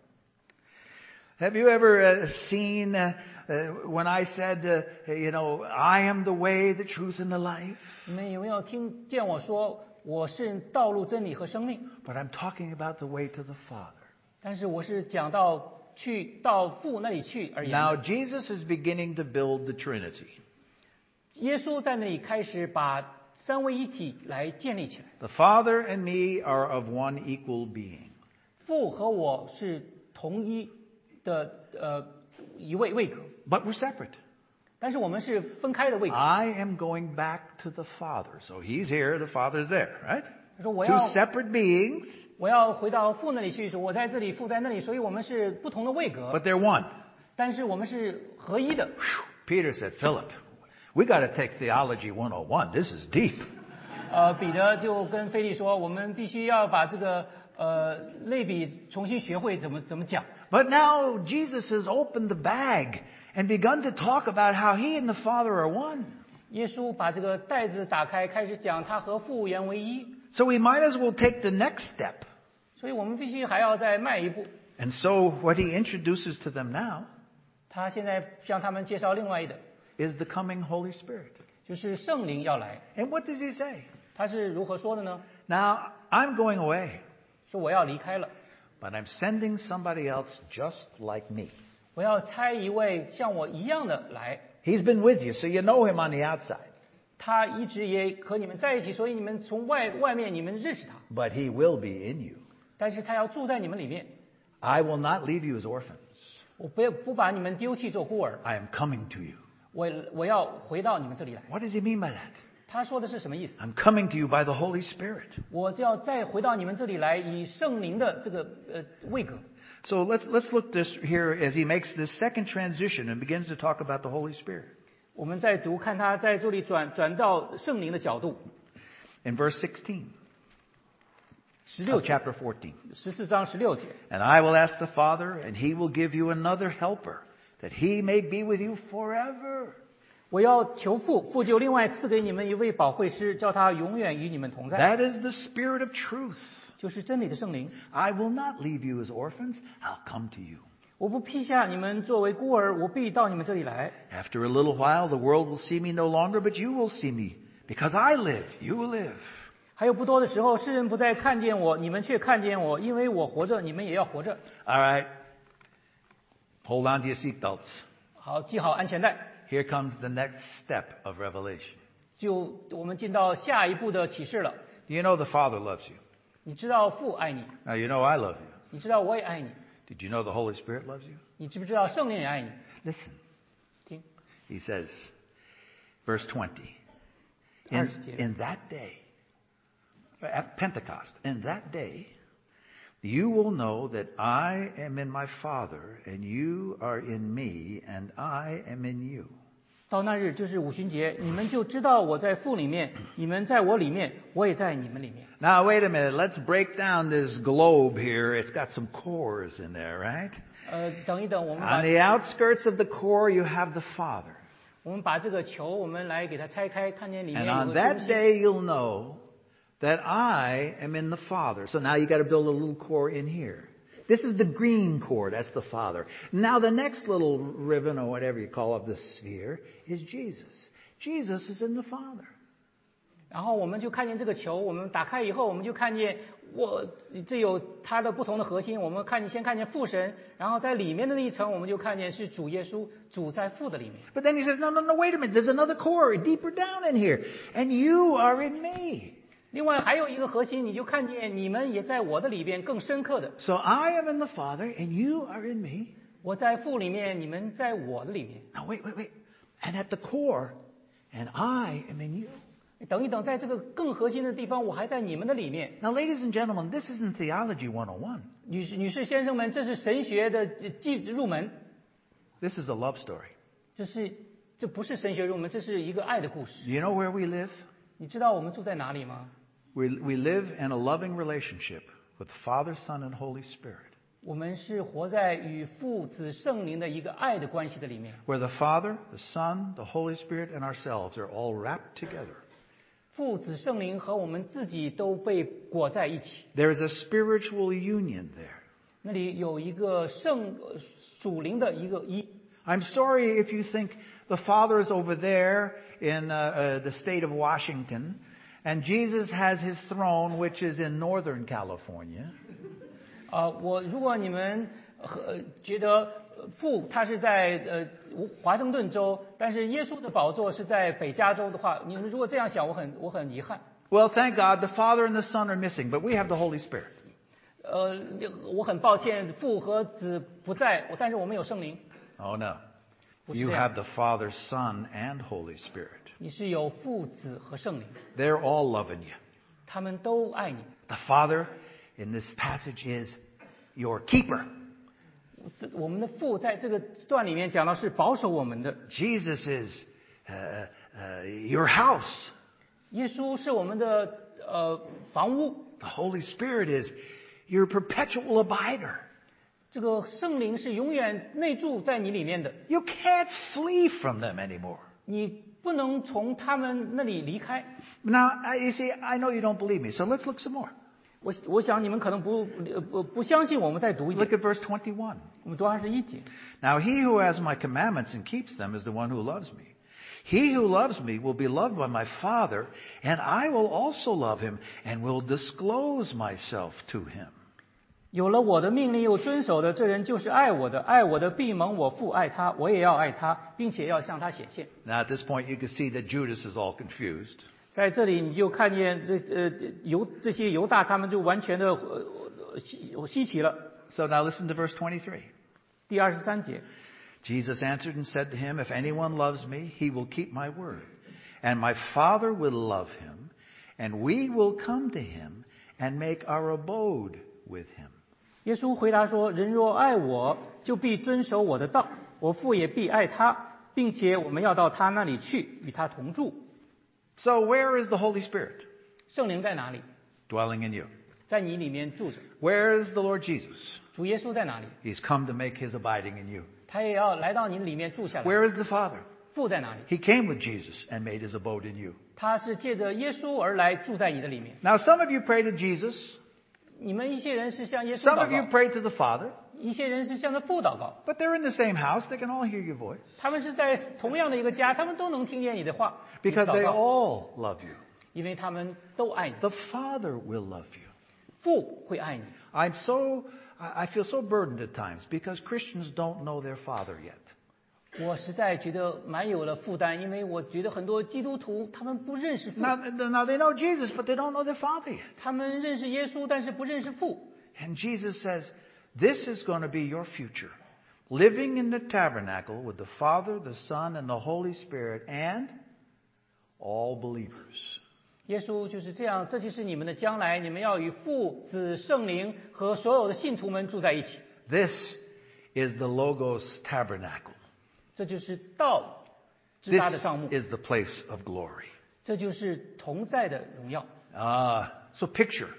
Have you ever uh, seen uh, uh, when I said, uh, you know, I am the way, the truth, and the life? 你们有没有听见我说我是道路、真理和生命？ But I'm talking about the way to the Father. 但是我是讲到去到父那里去而言。 Now, Jesus is beginning to build the Trinity. 耶稣在那里开始把三位一体来建立起来。 The Father and me are of one equal being. 父和我是同一的呃一位位格， But we're separate. 但是我们是分开的位格。 I am going back to the Father. So he's here, the Father's there, right? 他说我 Two 要 separate beings, 我要回到父那里去，我在这里，父在那里，所以我们是不同的位格， but they're one. 但是我们是合一的。 Whew. Peter said, Philip, we got to take theology one oh one. This is deep. 呃，彼得就跟菲利说，我们必须要把这个呃类比重新学会怎么怎么讲。 But now Jesus has opened the bag and begun to talk about how he and the Father are one. 耶稣把这个袋子打开，开始讲他和父原为一， So we might as well take the next step. 所以我们必须还要再迈一步。 And so what he introduces to them now 他现在向他们介绍另外一的， is the coming Holy Spirit. 就是圣灵要来。 And what does he say? 他是如何说的呢？ Now, I'm going away, 说我要离开了， but I'm sending somebody else just like me. 我要差一位像我一样的来。 He's been with you, so you know him on the outside. 他一直也和你们在一起，所以你们从外外面你们认识他， But he will be in you. 但是他要住在你们里面。 I will not leave you as orphans. 我不要不把你们丢弃做孤儿， I am coming to you. 我我要回到你们这里来。 What does he mean by that? 他说的是什么意思？ I'm coming to you by the Holy Spirit. 我就要再回到你们这里来，以圣灵的这个呃位格。 So let's, let's look this here as he makes this second transition and begins to talk about the Holy Spirit. 我们再读，看他在这里转转到圣灵的角度。 In verse sixteen 十六 of 节， chapter fourteen. 十四章十六节。 And I will ask the Father, and he will give you another helper, that he may be with you forever. 我要求父，父就另外赐给你们一位保惠师，叫他永远与你们同在， That is the Spirit of truth. 就是真理的圣灵。 I will not leave you as orphans. I'll come to you. 我不批下你们作为孤儿，我必到你们这里来。 After a little while, the world will see me no longer, but you will see me. Because I live, you will live. 还有不多的时候，世人不再看见我，你们却看见我，因为我活着，你们也要活着。 All right. Hold on to your seatbelts. 好，系好安全带。 Here comes the next step of revelation. 就我们进到下一步的启示了。 Do you know the Father loves you? 你知道父爱你， Now, you know I love you. 你知道我也爱你， Did you know the Holy Spirit loves you? 你知不知道圣灵也爱你？ Listen. 听 He says, verse twenty. In, 二十节。 in that day, at Pentecost, in that day, You will know that I am in my Father, and you are in me, and I am in you. 到那日，就是五旬节，你们就知道我在父里面，你们在我里面，我也在你们里面。 Now, wait a minute. Let's break down this globe here. It's got some cores in there, right? 呃，等一等，我们 On 把 the outskirts of the core, you have the Father. 我们把这个球，我们来给它拆开，看见里面 And 有 on 个中 that 心。 day, you'll know that I am in the Father. So now you got to build a little core in here. This is the green core. That's the Father. Now the next little ribbon or whatever you call of the sphere is Jesus. Jesus is in the Father. 然后我们就看见这个球，我们打开以后，我们就看见我这有它的不同的核心。我们看见先看见父神，然后在里面的那一层，我们就看见是主耶稣，主在父的里面。 But then he says, no, no, no, wait a minute. There's another core deeper down in here. And you are in me. 另外还有一个核心，你就看见你们也在我的里边更深刻的。 So I am in the Father and you are in me. 我在父里面，你们在我的里面。 Now wait, wait, wait. And at the core, and I am in you. 等一等，在这个更核心的地方，我还在你们的里面。 Now, ladies and gentlemen, this isn't theology one oh one. 女士、女士、先生们，这是神学的进入门， This is a love story. 这是这不是神学入门，这是一个爱的故事。 Do you know where we live? 你知道我们住在哪里吗？ We, we live in a loving relationship with Father, Son, and Holy Spirit. 我们是活在与父子圣灵的一个爱的关系的里面， Where the Father, the Son, the Holy Spirit, and ourselves are all wrapped together. 父子圣灵和我们自己都被裹在一起。 There is a spiritual union there. 那里有一个圣属灵的一个一。 I'm sorry if you think the Father is over there in uh, uh, the state of Washington, and Jesus has his throne, which is in Northern California. 啊，我如果你们呃觉得父他是在呃华盛顿州，但是耶稣的宝座是在北加州的话，你们如果这样想，我很我很遗憾。 Well, thank God the Father and the Son are missing, but we have the Holy Spirit. 呃，我很抱歉，父和子不在，但是我们有圣灵。 Oh, no. 不是 You 这样 have the Father, Son, and Holy Spirit. 你是有父子和圣灵， They're all loving you. 他们都爱你。 The Father in this passage is your keeper. 这我们的父在这个段里面讲到是保守我们的， Jesus is uh, uh, your house. 耶稣是我们的呃房屋， The Holy Spirit is your perpetual abider. 这个圣灵是永远内住在你里面的， You can't flee from them anymore. 你不能从他们那里离开。 Now, I- you see, I know you don't believe me, so let's look some more. 我我想你们可能不呃不不相信我们，再读一 Look 点， at verse twenty-one. 我们读二十一节。 Now, he who has my commandments and keeps them is the one who loves me. He who loves me will be loved by my Father, and I will also love him and will disclose myself to him. 有了我的命令又遵守的，这人就是爱我的，爱我的必蒙我父爱他，我也要爱他，并且要向他显现。 Now, at this point, you can see that Judas is all confused. 在这里你就看见这呃犹这些犹大他们就完全的呃呃稀稀奇了。 So now listen to verse twenty-three. 第二十三节， Jesus answered and said to him, If anyone loves me, he will keep my word. And my Father will love him, and we will come to him and make our abode with him. 耶稣回答说：“人若爱我，就必遵守我的道，我父也必爱他，并且我们要到他那里去，与他同住。” So where is the Holy Spirit? 圣灵在哪里？ Dwelling in you. 在你里面住着。 Where is the Lord Jesus? 主耶稣在哪里？ He's come to make his abiding in you. 他也要来到你里面住下来。 Where is the Father? 父在哪里？ He came with Jesus and made his abode in you. 他是借着耶稣而来住在你的里面。 Now, some of you pray to Jesus. 你们一些人是向耶稣 Some of 祷 you 告， pray to the Father. 一些人是向着父祷告。 But they're in the same house. They can all hear your voice. 他们是在同样的一个家，他们都能听见你的话，你 Because 祷 they 告， all love you. 因为他们都爱你。 The Father will love you. 父会爱你。 I'm so, I I feel so burdened at times because Christians don't know their Father yet. 我实在觉得蛮有了负担，因为我觉得很多基督徒他们不认识父， Now, now they know Jesus, but they don't know their Father yet. 他们认识耶稣，但是不认识父。 And Jesus says, this is going to be your future. Living in the tabernacle with the Father, the Son, and the Holy Spirit, and all believers. 耶稣就是这样，这就是你们的将来，你们要与父、子、圣灵和所有的信徒们住在一起。 This is the Logos tabernacle. 这就是道之 This 大的帐幕， is the place of glory. 这就是同在的荣耀。 Ah, so picture,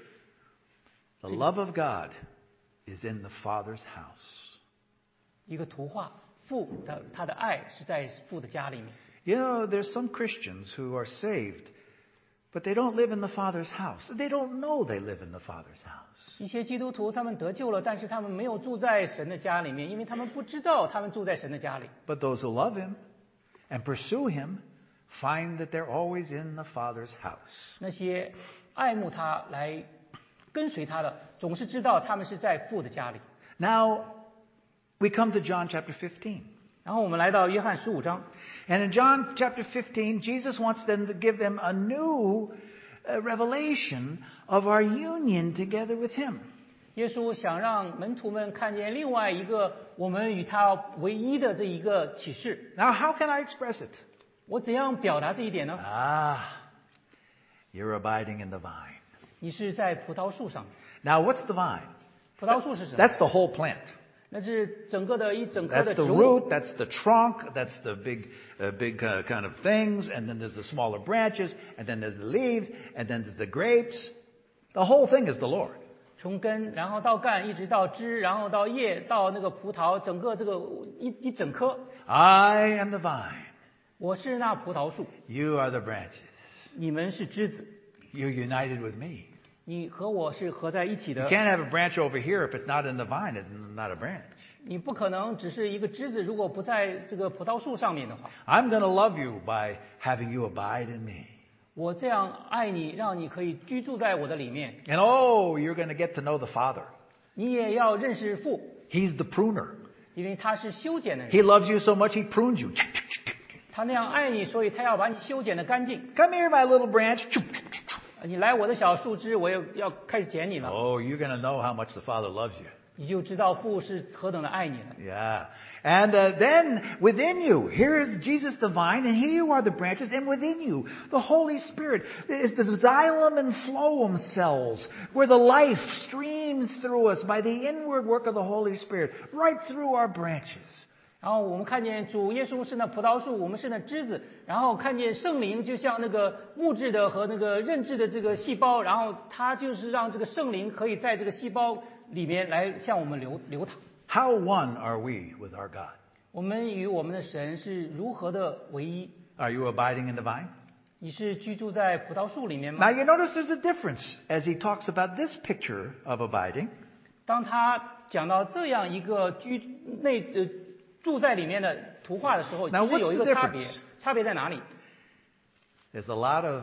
the love of God is in the Father's house. 一个图画，父的他的爱是在父的家里面。 You know, there's some Christians who are saved, but they don't live in the Father's house. They don't know they live in the Father's house. 一些基督徒他们得救了，但是他们没有住在神的家里面，因为他们不知道他们住在神的家里。 But those who love Him and pursue Him find that they're always in the Father's house. 那些爱慕他来跟随他的，总是知道他们是在父的家里。 Now, we come to John chapter fifteen. 然后我们来到约翰十五章， And in John chapter fifteen, Jesus wants them to give them a new uh, revelation of our union together with Him. 耶稣想让门徒们看见另外一个我们与他唯一的这一个启示。 Now, how can I express it? 我怎样表达这一点呢？ Ah, you're abiding in the vine. 你是在葡萄树上面。 Now, what's the vine? 葡萄树是什么？ That's the whole plant. 那是整个的一整棵 That's 的 the 植物。 root, that's the trunk, that's the big, uh, big uh, kind of things, and then there's the smaller branches, and then there's the leaves, and then there's the grapes. The whole thing is the Lord. 从根，然后到干，一直到枝，然后到叶，到那个葡萄，整个这个一一整棵。 I am the vine. 我是那葡萄树， You are the branches. 你们是枝子， You're united with me. 你和我是合在一起 You 的。 can't have a branch over here if it's not in the vine. It's not a branch. 你不可能只是一个枝子，如果不在这个葡萄树上面的话， I'm going to love you by having you abide in me. 我这样爱你，让你可以居住在我的里面。 And oh, you're going to get to know the Father. 你也要认识父， He's the pruner. 因为他是修剪的人， He loves you so much, He prunes you. 他那样爱你，所以他要把你修剪得干净。 Come here, my little branch. 你来我的小树枝，我也要开始剪你了， Oh, you're going to know how much the Father loves you. 你就知道父是何等的爱你了。 Yeah. And uh, then within you, here is Jesus the vine, and here you are the branches, and within you, the Holy Spirit is the xylem and phloem cells, where the life streams through us by the inward work of the Holy Spirit, right through our branches. 然后我们看见主耶稣是那葡萄树，我们是那枝子，然后看见圣灵就像那个木质的和那个韧质的这个细胞，然后它就是让这个圣灵可以在这个细胞里面来向我们流流淌。 How one are we with our God? 我们与我们的神是如何的唯一？ Are you abiding in the vine? 你是居住在葡萄树里面 Now 吗？ you notice there's a difference as he talks about this picture of abiding. 当他讲到这样一个居内呃住在里面的图画的时候，其 Now, 实 what's 有一 the 个差别 difference?， 差别在哪里？ There's a lot of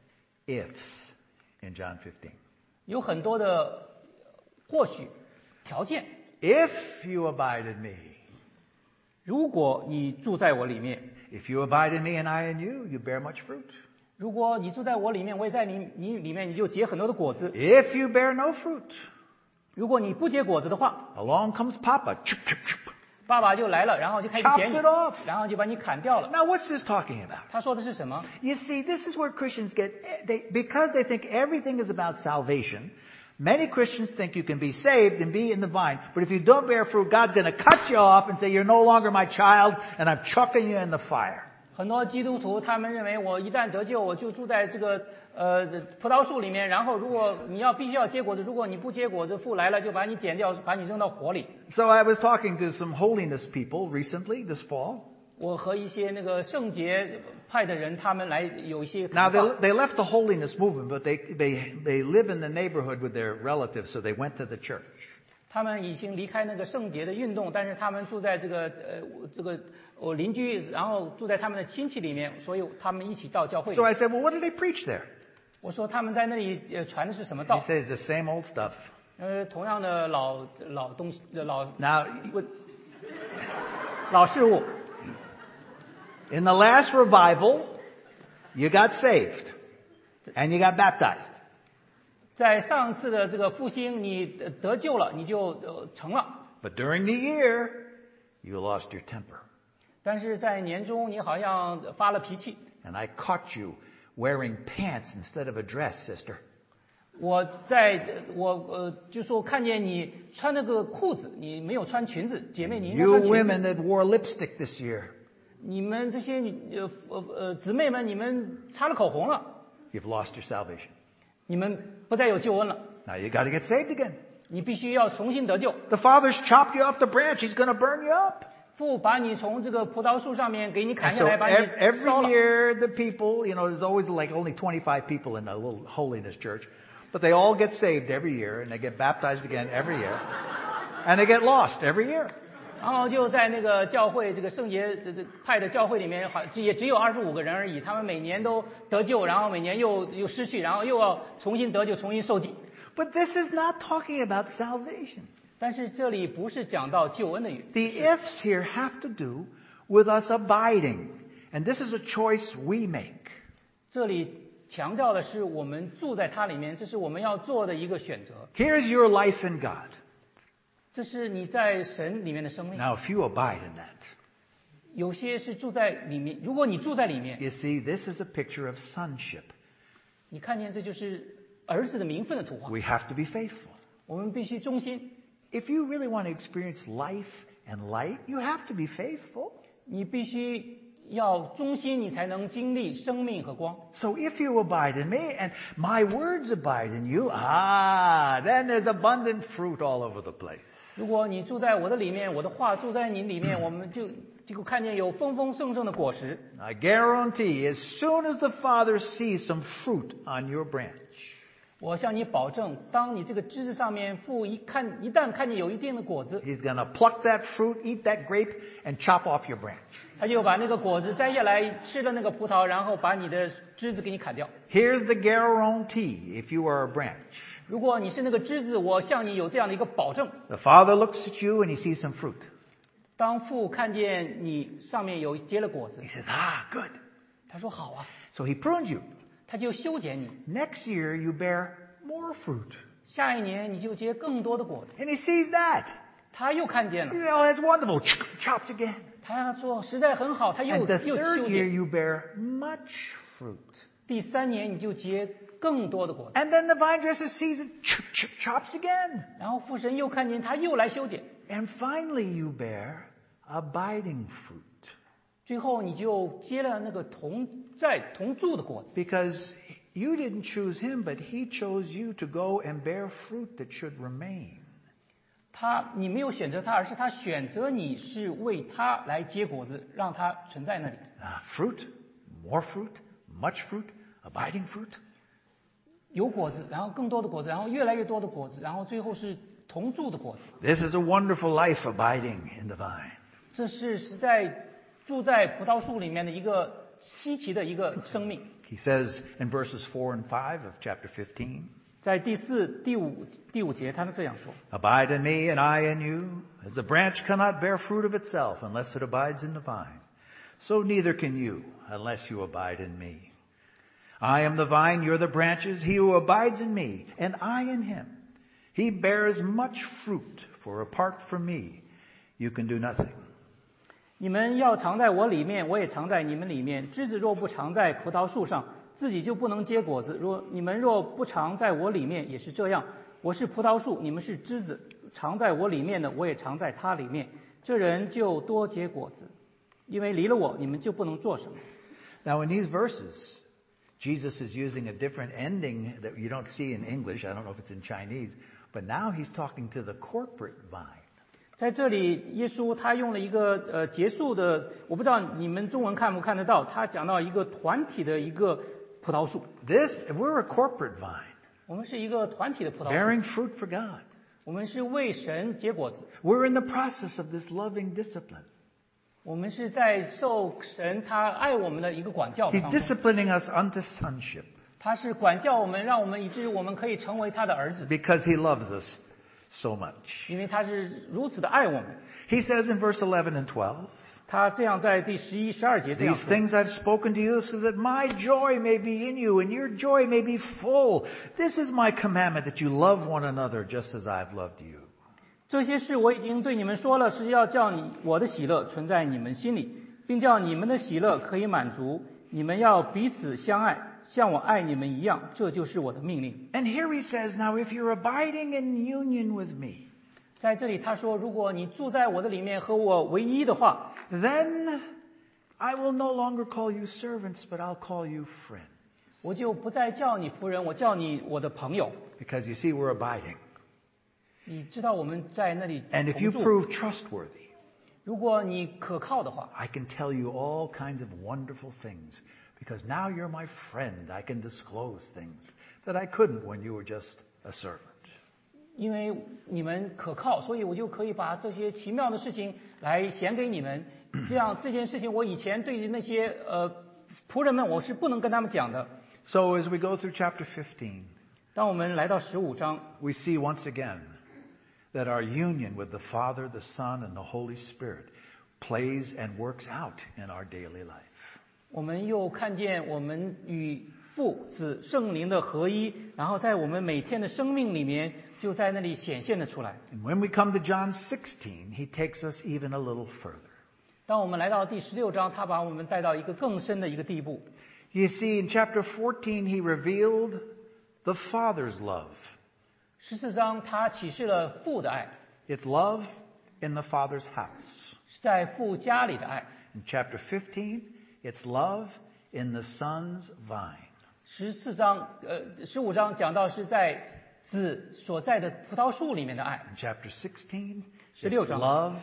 ifs in John fifteen. 有很多的或许条件。 If you abide in me, 如果你住在我里面， if you abide in me and I in you, you bear much fruit. 如果你住在我里面，我也在你你里面，你就结很多的果子。 If you bear no fruit, 如果你不结果子的话， along comes Papa. Chup, chup, chup. 爸爸就来了，然后就开始 Chops 剪你 it off.， 然后就把你砍掉了。 Now, what's this talking about? 他说的是什么？ You see, this is where Christians get, they, because they think everything is about salvation. Many Christians think you can be saved and be in the vine, but if you don't bear fruit, God's going to cut you off and say, you're no longer my child, and I'm chucking you in the fire. 很多基督徒他们认为，我一旦得救，我就住在这个呃葡萄树里面，然后如果你要必须要结果子，如果你不结果子，父来了就把你剪掉，把你扔到火里。 So I was talking to some holiness people recently, this fall. 我和一些那个圣洁派的人，他们来有一些 Now, 谈 they, 话。 they left the holiness movement, but they, they, they live in the neighborhood with their relatives, so they went to the church. 他们已经离开那个圣洁的运动，但是他们住在这个呃这个我邻居，然后住在他们的亲戚里面，所以他们一起到教会里 So I said, well, what do they preach there? 我说他们在那里呃传的是什么 He 道？ says the same old stuff. 呃，同样的老老东西，老 Now, 问老事物。 in the last revival, you got saved and you got baptized. 在上次的这个复兴，你得得救了，你就呃成了。 But during the year, you lost your temper. 但是在年中，你好像发了脾气， And I caught you wearing pants instead of a dress, sister. 我在我呃，就说看见你穿那个裤子，你没有穿裙子，姐妹你应该 You 穿裙 women 子。 that wore lipstick this year, 你们这些呃呃呃姊妹们，你们擦了口红了， you've lost your salvation. 你们不再有救恩了， Now you got to get saved again. 你必须要重新得救。 The Father's chopped you off the branch. He's going to burn you up. 父把你从这个葡萄树上面给你砍 And 下 so 来，把你 ev- 烧 every 了。 year the people, you know, there's always like only twenty-five people in a little holiness church, but they all get saved every year and they get baptized again every year, and they get lost every year. 然后就在那个教会这个圣洁这这派的教会里面，好也只有二十五个人而已，他们每年都得救，然后每年又又失去，然后又要重新得救，重新受祭。 But this is not talking about salvation. 但是这里不是讲到救恩的语， The ifs here have to do with us abiding, and this is a choice we make. 这里强调的是我们住在它里面，这是我们要做的一个选择， Here's your life in God. 这是你在神里面的生命。 Now, if you abide in that, 有些是住在里面，如果你住在里面， you see, this is a picture of sonship. 你看见这就是儿子的名分的图画。 We have to be faithful. 我们必须忠心， If you really want to experience life and light, you have to be faithful. 你必须要忠心，你才能经历生命和光。 So if you abide in me and my words abide in you, ah, then there's abundant fruit all over the place. 如果你住在我的里面，我的话住在你里面，我们就就看见有丰丰盛盛的果实。 I guarantee, as soon as the Father sees some fruit on your branch, 我向你保证，当你这个枝子上面父一看，一旦看见有一定的果子， He's going to pluck that fruit, eat that grape, and chop off your branch. 他就把那个果子摘下来，吃了那个葡萄，然后把你的枝子给你砍掉。 Here's the guarantee if you are a branch. 如果你是那个枝子，我向你有这样的一个保证： The Father looks at you and he sees some fruit. 当父看见你上面有结了果子 He，says, ah, good. 他说好啊， So he prunes you. 他就修剪你。 Next year you bear more fruit. 下一年你就结更多的果子。 And he sees that. 他又看见 You 了， know, that's wonderful. Chops again. 他说实在很好，他又 And the 又 third 修 year 剪。 you bear much fruit. 第三年你就结更多的果子。 And then the vine dresser sees it, chops again. 然后父神又看见他又来修剪， And finally you bear abiding fruit. 最后你就结了那个同在同住的果子。 Because you didn't choose him, but he chose you to go and bear fruit that should remain. 他你没有选择他，而是他选择你是为他来结果子，让他存在那里。 Uh, fruit, more fruit, much fruit, abiding fruit. 有果子，然后更多的果子，然后越来越多的果子，然后最后是同住的果子。 This is a wonderful life abiding in the vine. 这是实在住在葡萄树里面的一个稀奇的一个生命。 He says in verses four and five of chapter fifteen, 在第四、第五、第五节，他是这样说： Abide in me and I in you, as the branch cannot bear fruit of itself unless it abides in the vine. So neither can you unless you abide in me. I am the vine, you're the branches. He who abides in me, and I in him, he bears much fruit, for apart from me, you can do nothing. 你们要藏在我里面，我也藏在你们里面。枝子若不藏在葡萄树上，自己就不能结果子。若你们若不藏在我里面，也是这样。我是葡萄树，你们是枝子，藏在我里面的，我也藏在他里面。这人就多结果子，因为离了我，你们就不能做什么。 Now in these verses, Jesus is using a different ending that you don't see in English. I don't know if it's in Chinese, but now he's talking to the corporate vine. 在这里，耶稣他用了一个呃结束的，我不知道你们中文看不看得到，他讲到一个团体的一个葡萄树。 This, we're a corporate vine, 我们是一个团体的葡萄树， bearing fruit for God. 我们是为神结果子， We're in the process of this loving discipline. 我们是在受神他爱我们的一个管教 He's 当中。 disciplining us unto sonship 他是管教我们，让我们以至于我们可以成为他的儿子， because he loves us so much. 因为他是如此的爱我们。 He says in verse eleven and twelve, 他这样在第十一、十二节这样 These 说 things I've spoken to you so that my joy may be in you and your joy may be full. This is my commandment that you love one another just as I've loved you. 这些事我已经对你们说了，是要叫你我的喜乐存在你们心里，并叫你们的喜乐可以满足。你们要彼此相爱， 像我爱你们一样，这就是我的命令。 And here he says, now if you're abiding in union with me, 在这里他说，如果你住在我的里面和我为一的话， then I will no longer call you servants, but I'll call you friends. 我就不再叫你仆人，我叫你我的朋友。 Because you see, we're abiding. 你知道我们在那里 And if you 同住， prove trustworthy, 如果你可靠的话， I can tell you all kinds of wonderful things. Because now you're my friend, I can disclose things that I couldn't when you were just a servant. 因为你们可靠，所以我就可以把这些奇妙的事情来显给你们。这样这件事情，我以前对于那些呃仆人们，我是不能跟他们讲的。 So as we go through chapter fifteen, 当我们来到十五章， we see once again that our union with the Father, the Son, and the Holy Spirit plays and works out in our daily life. 我们又看见我们与父、子、圣灵的合一，然后在我们每天的生命里面，就在那里显现了出来。 And when we come to John sixteen, he takes us even a little further. 当我们来到第十六章，他把我们带到一个更深的一个地步。 You see, in chapter fourteen, he revealed the Father's love. 十四章他启示了父的爱， It's love in the Father's house. 是在父家里的爱。 In chapter fifteen, it's love in the Son's vine. 十四章，呃，十五章讲到是在子所在的葡萄树里面的爱， In chapter sixteen, it's 十六章。 love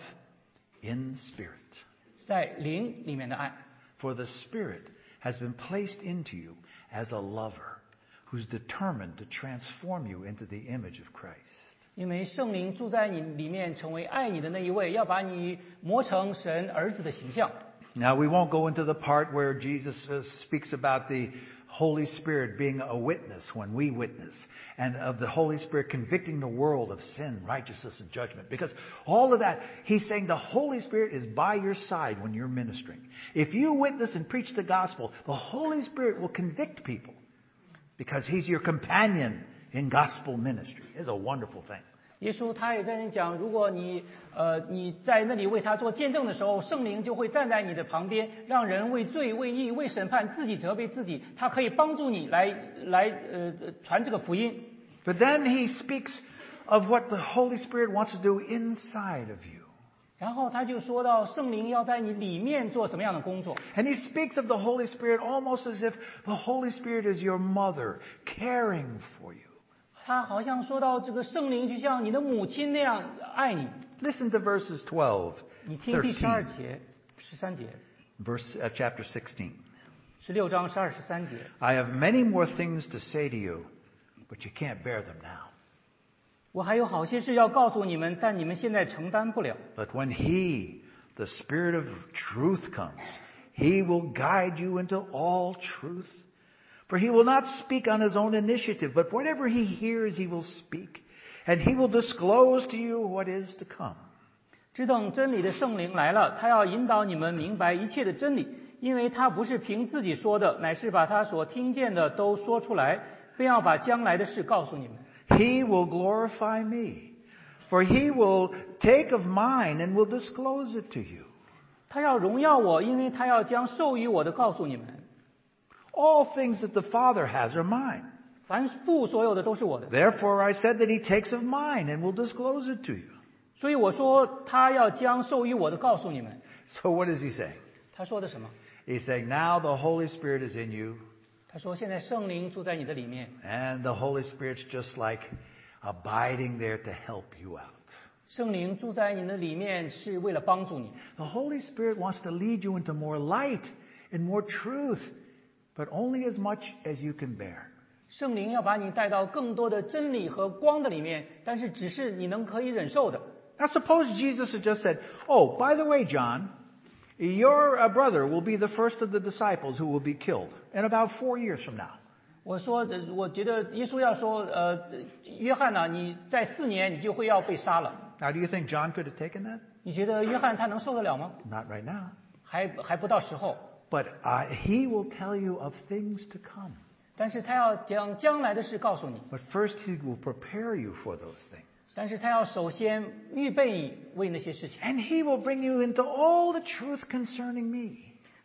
in spirit. 在灵里面的爱。 For the Spirit has been placed into you as a lover who's determined to transform you into the image of Christ. 因为圣灵住在你里面，成为爱你的那一位，要把你磨成神儿子的形象。 Now, we won't go into the part where Jesus uh, speaks about the Holy Spirit being a witness when we witness, and of the Holy Spirit convicting the world of sin, righteousness, and judgment. Because all of that, he's saying the Holy Spirit is by your side when you're ministering. If you witness and preach the gospel, the Holy Spirit will convict people because he's your companion in gospel ministry. It's a wonderful thing. 耶稣他也在那里讲，如果你呃你在那里为他做见证的时候，圣灵就会站在你的旁边，让人为罪、为义、为审判自己责备自己，他可以帮助你来来呃传这个福音。 But then he speaks of what the Holy Spirit wants to do inside of you. 然后他就说到圣灵要在你里面做什么样的工作， And he speaks of the Holy Spirit almost as if the Holy Spirit is your mother, caring for you. 他好像说到这个圣灵就像你的母亲那样爱你。 Listen to verses twelve, 你听第十二 thirteen, 节、十三节、 verse, uh, chapter sixteen. 十六章十二、十三节。 I have many more things to say to you, but you can't bear them now. 我还有好些事要告诉你们，但你们现在承担不了。 But when he, the Spirit of truth, comes, he will guide you into all truth. For he will not speak on his own initiative, but whatever he hears he will speak, and he will disclose to you what is to come. 只等真理的圣灵来了，他要引导你们明白一切的真理，因为他不是凭自己说的，乃是把他所听见的都说出来，非要把将来的事告诉你们。 He will glorify me, for he will take of mine and will disclose it to you. 他要荣耀我，因为他要将授予我的告诉你们。 All things that the Father has are mine. 凡父所有的都是我的， Therefore I said that he takes of mine and will disclose it to you. 所以我说他要将授予我的告诉你们。 So what is he saying? 他说的什么？ He's saying now the Holy Spirit is in you, 他说现在圣灵住在你的里面， and the Holy Spirit's just like abiding there to help you out. 圣灵住在你的里面是为了帮助你。 The Holy Spirit wants to lead you into more light and more truth, but only as much as you can bear. 圣灵要把你带到更多的真理和光的里面，但是只是你能可以忍受的。 Now suppose Jesus had just said, oh, by the way, John, your uh, brother will be the first of the disciples who will be killed in about four years from now. 我说，呃我觉得耶稣要说，呃，约翰呢、你在四年你就会要被杀了。 Now, do you think John could have taken that? 你觉得约翰他能受得了吗？ Not right now. 还还不到时候。 But uh, he will tell you of things to come. 但是他要将将来的事告诉你， But first, he will prepare you for those things. 但是他要首先预备你为那些事情， And he will bring you into all the truth concerning me.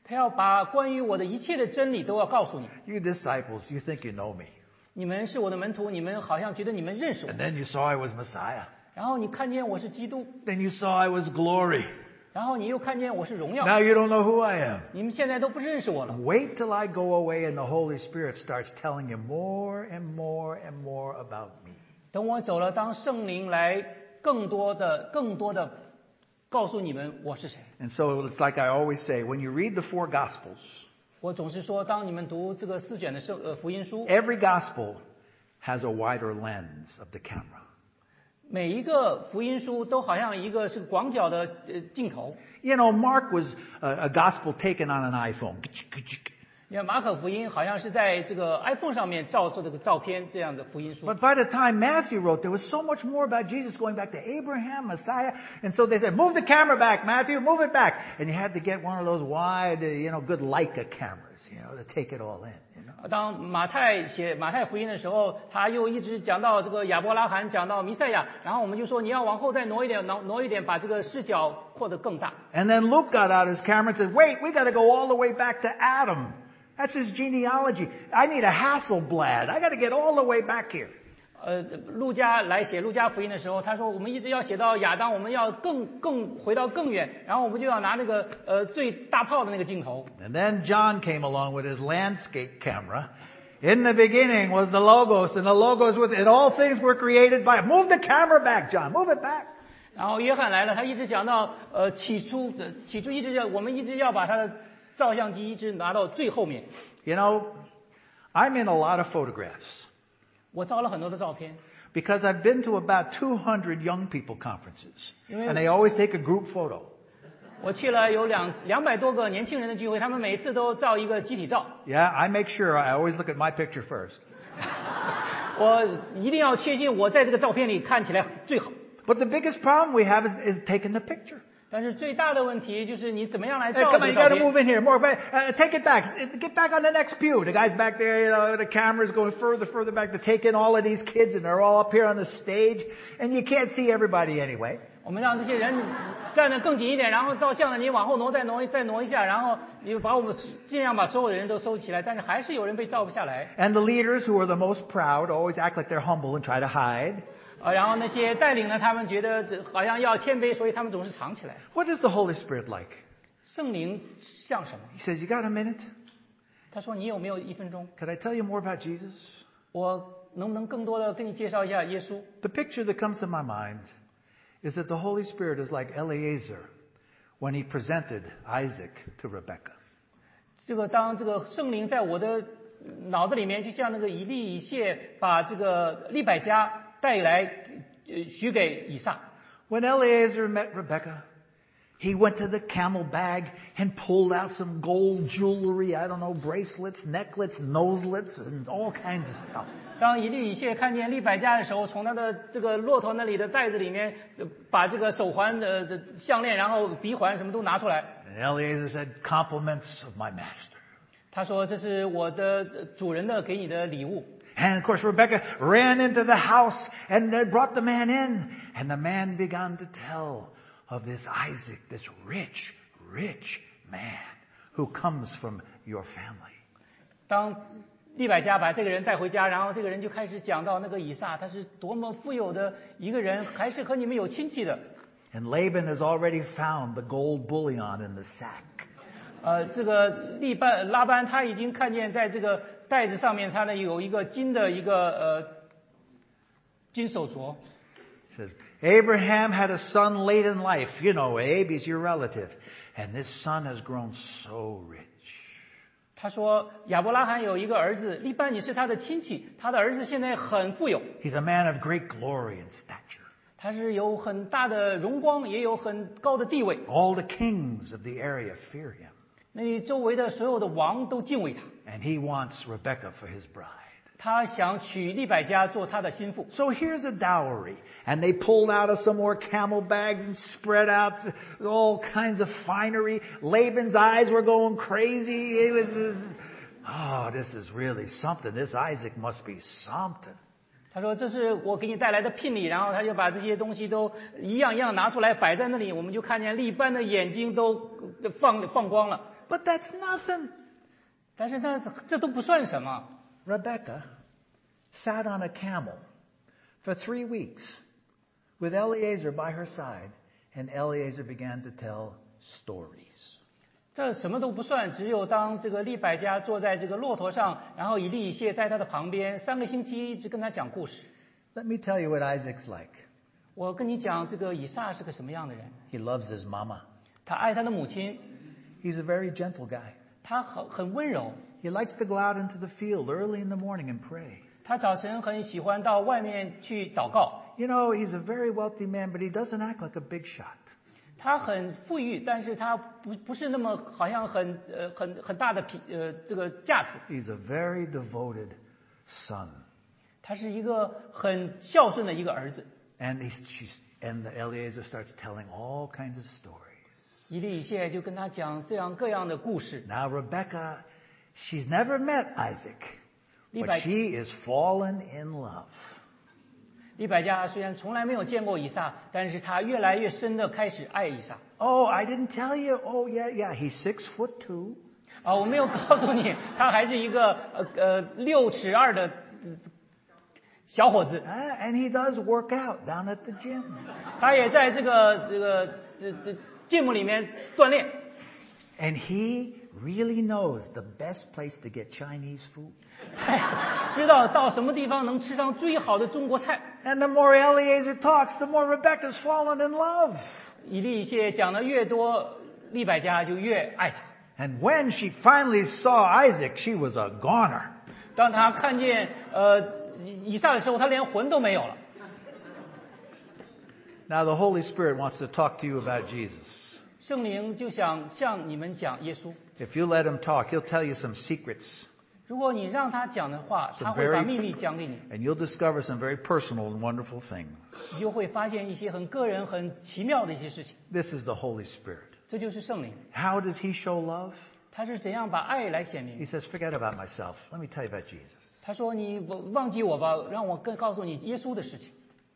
他要把关于我的一切的真理都要告诉你。 You disciples, you think you know me. 你们是我的门徒，你们好像觉得你们认识我 And，then you saw I was Messiah. 然后你看见我是基督， Then you saw I was glory. 然后你又看见我是荣耀， Now you don't know who I am. 你们现在都不认识我了。 Wait till I go away and the Holy Spirit starts telling you more and more and more about me. 等我走了，当圣灵来更多的、更多的告诉你们我是谁。 And so it's like I always say, when you read the four Gospels, 我总是说，当你们读这个四卷的圣呃福音书， every Gospel has a wider lens of the camera. 每一个福音书都好像一个是广角的呃镜头。 You know, Mark was a, a Gospel taken on an iPhone. 你看马可福音好像是在这个 iPhone 上面照做这个照片这样的福音书。 But by the time Matthew wrote, there was so much more about Jesus going back to Abraham, Messiah. And so they said, move the camera back, Matthew, move it back. And you had to get one of those wide, you know, good Leica cameras, you know, to take it all in, you know. 当马太写马太福音的时候，他又一直讲到这个亚伯拉罕，讲到弥赛亚，然后我们就说你要往后再挪一点，挪挪一点，把这个视角扩得更大。 And then Luke got out his camera and said, wait, we got to go all the way back to Adam. That's his genealogy. I need a Hasselblad. I got to get all the way back here. 呃，路加来写路加福音的时候，他说我们一直要写到亚当，我们要更更回到更远，然后我们就要拿那个呃最大炮的那个镜头。 And then John came along with his landscape camera. In the beginning was the Logos, and the Logos with it. All things were created by it. Move the camera back, John. Move it back. 然后约翰来了，他一直讲到呃起初的起初一直要我们一直要把他的照相机一直拿到最后面。 You know, I'm in a lot of photographs 我照了很多的照片， because I've been to about two hundred young people conferences, Amen. and they always take a group photo. 我去了有两两百多个年轻人的聚会，他们每次都照一个集体照。 Yeah, I make sure I always look at my picture first. 我一定要确信我在这个照片里看起来最好。 But the biggest problem we have is, is taking the picture. 但是最大的问题就是你怎么样来 Hey, 照 come 这 on, 个 you 照 got to move 片。 in here more. Uh, take it back. Get back on the next pew. The guy's back there, you know, the camera's going further, further back to take in all of these kids, and they're all up here on the stage, and you can't see everybody anyway. 我们让这些人站得更紧一点，然后照相的你往后挪，再挪再挪一下，然后你把我们尽量把所有的人都收起来，但是还是有人被照不下来。 And the leaders who are the most proud always act like they're humble and try to hide. 呃，然后那些带领呢，他们觉得好像要谦卑，所以他们总是藏起来。 What is the Holy Spirit like? 圣灵像什么？ He says, you got a minute? 他说：“你有没有一分钟？ Could I tell you more about Jesus? 我能不能更多的跟你介绍一下耶稣？” The picture that comes to my mind is that the Holy Spirit is like Eliezer when he presented Isaac to Rebekah. 这个当这个圣灵在我的脑子里面，就像那个以利以谢把这个利百加带来，呃，许给以撒。 When Eliezer met Rebekah, he went to the camel bag and pulled out some gold jewelry, I don't know, bracelets, necklaces, noselets, and all kinds of stuff. 当以利以谢看见利百加的时候，从他的这个骆驼那里的袋子里面，呃把这个手环的的项链，然后鼻环什么都拿出来。 And Eliezer said, compliments of my master. 他说：“这是我的呃主人的给你的礼物。” And of course, Rebekah ran into the house and they brought the man in. And the man began to tell of this Isaac, this rich, rich man who comes from your family. 当利百加把这个人带回家，然后这个人就开始讲到那个以撒，他是多么富有的一个人，还是和你们有亲戚的。 And Laban has already found the gold bullion in the sack. 呃，这个利班拉班他已经看见在这个袋子上面，他呢有一个金的一个呃金手镯。 It says, Abraham had a son late in life. You know, Abe, he's your relative. And this son has grown so rich. 他说亚伯拉罕有一个儿子，利班你是他的亲戚，他的儿子现在很富有， He's a man of great glory and stature. 他是有很大的荣光，也有很高的地位。 All the kings of the area fear him. 那里周围的所有的王都敬畏他， And he wants Rebekah for his bride. 他想娶利百加做他的心腹。 So here's a dowry. And they pulled out of some more camel bags and spread out all kinds of finery. Laban's eyes were going crazy. It was, oh, this is really something. This Isaac must be something. 他说：“这是我给你带来的聘礼。”然后他就把这些东西都一样一样拿出来摆在那里，我们就看见利班的眼睛都放放光了。 But that's nothing. 但是那这都不算什么。 Rebecca sat on a camel for three weeks with Eliezer by her side, and Eliezer began to tell stories. 这什么都不算，只有当这个利百加坐在这个骆驼上，然后以利以谢在他的旁边，三个星期一直跟他讲故事。 Let me tell you what Isaac's like. 我跟你讲，这个以撒是个什么样的人？ He loves his mama. 他爱他的母亲， He's a very gentle guy. 他很很温柔。 He likes to go out into the field early in the morning and pray. 他早晨很喜欢到外面去祷告。 You know, he's a very wealthy man, but he doesn't act like a big shot. 他很富裕，但是他不不是那么好像很呃很很大的皮呃这个架子。 He's a very devoted son. 他是一个很孝顺的一个儿子。 And, he's, she's, and Eliezer starts telling all kinds of stories. 以利以谢就跟他讲这样各样的故事。 Now, Rebecca, she's never met Isaac, but Levi- she is fallen in love. 利百加虽然从来没有见过以撒，但是他越来越深的开始爱以撒。 Oh, I didn't tell you. Oh, yeah, yeah, he's six foot two. 啊，我没有告诉你，他还是一个呃呃六尺二的、呃小伙子， Uh, and he does work out down at the gym. 他也在这个这个这这节目里面锻炼。 And he really knows the best place to get Chinese food. 知道到什么地方能吃上最好的中国菜。 And the more Eliezer talks, the more Rebecca's fallen in love. 以利以谢讲的越多，利百加就越爱他。 And when she finally saw Isaac, she was a goner. 当他看见呃以以撒的时候，他连魂都没有了。 Now the Holy Spirit wants to talk to you about Jesus. 圣灵就想向你们讲耶稣。 If you let him talk, he'll tell you some secrets. 如果你让他讲的话， Some 他会把 very- 秘密讲给你， And you'll discover some very personal and wonderful things. 你就会发现一些很个人、很奇妙的一些事情。 This is the Holy Spirit. 这就是圣灵， How does he show love? 他是怎样把爱来显 He 明。 says, forget about myself. Let me tell you about Jesus. 他说：“你忘记我吧，让我更告诉你耶稣的事情。”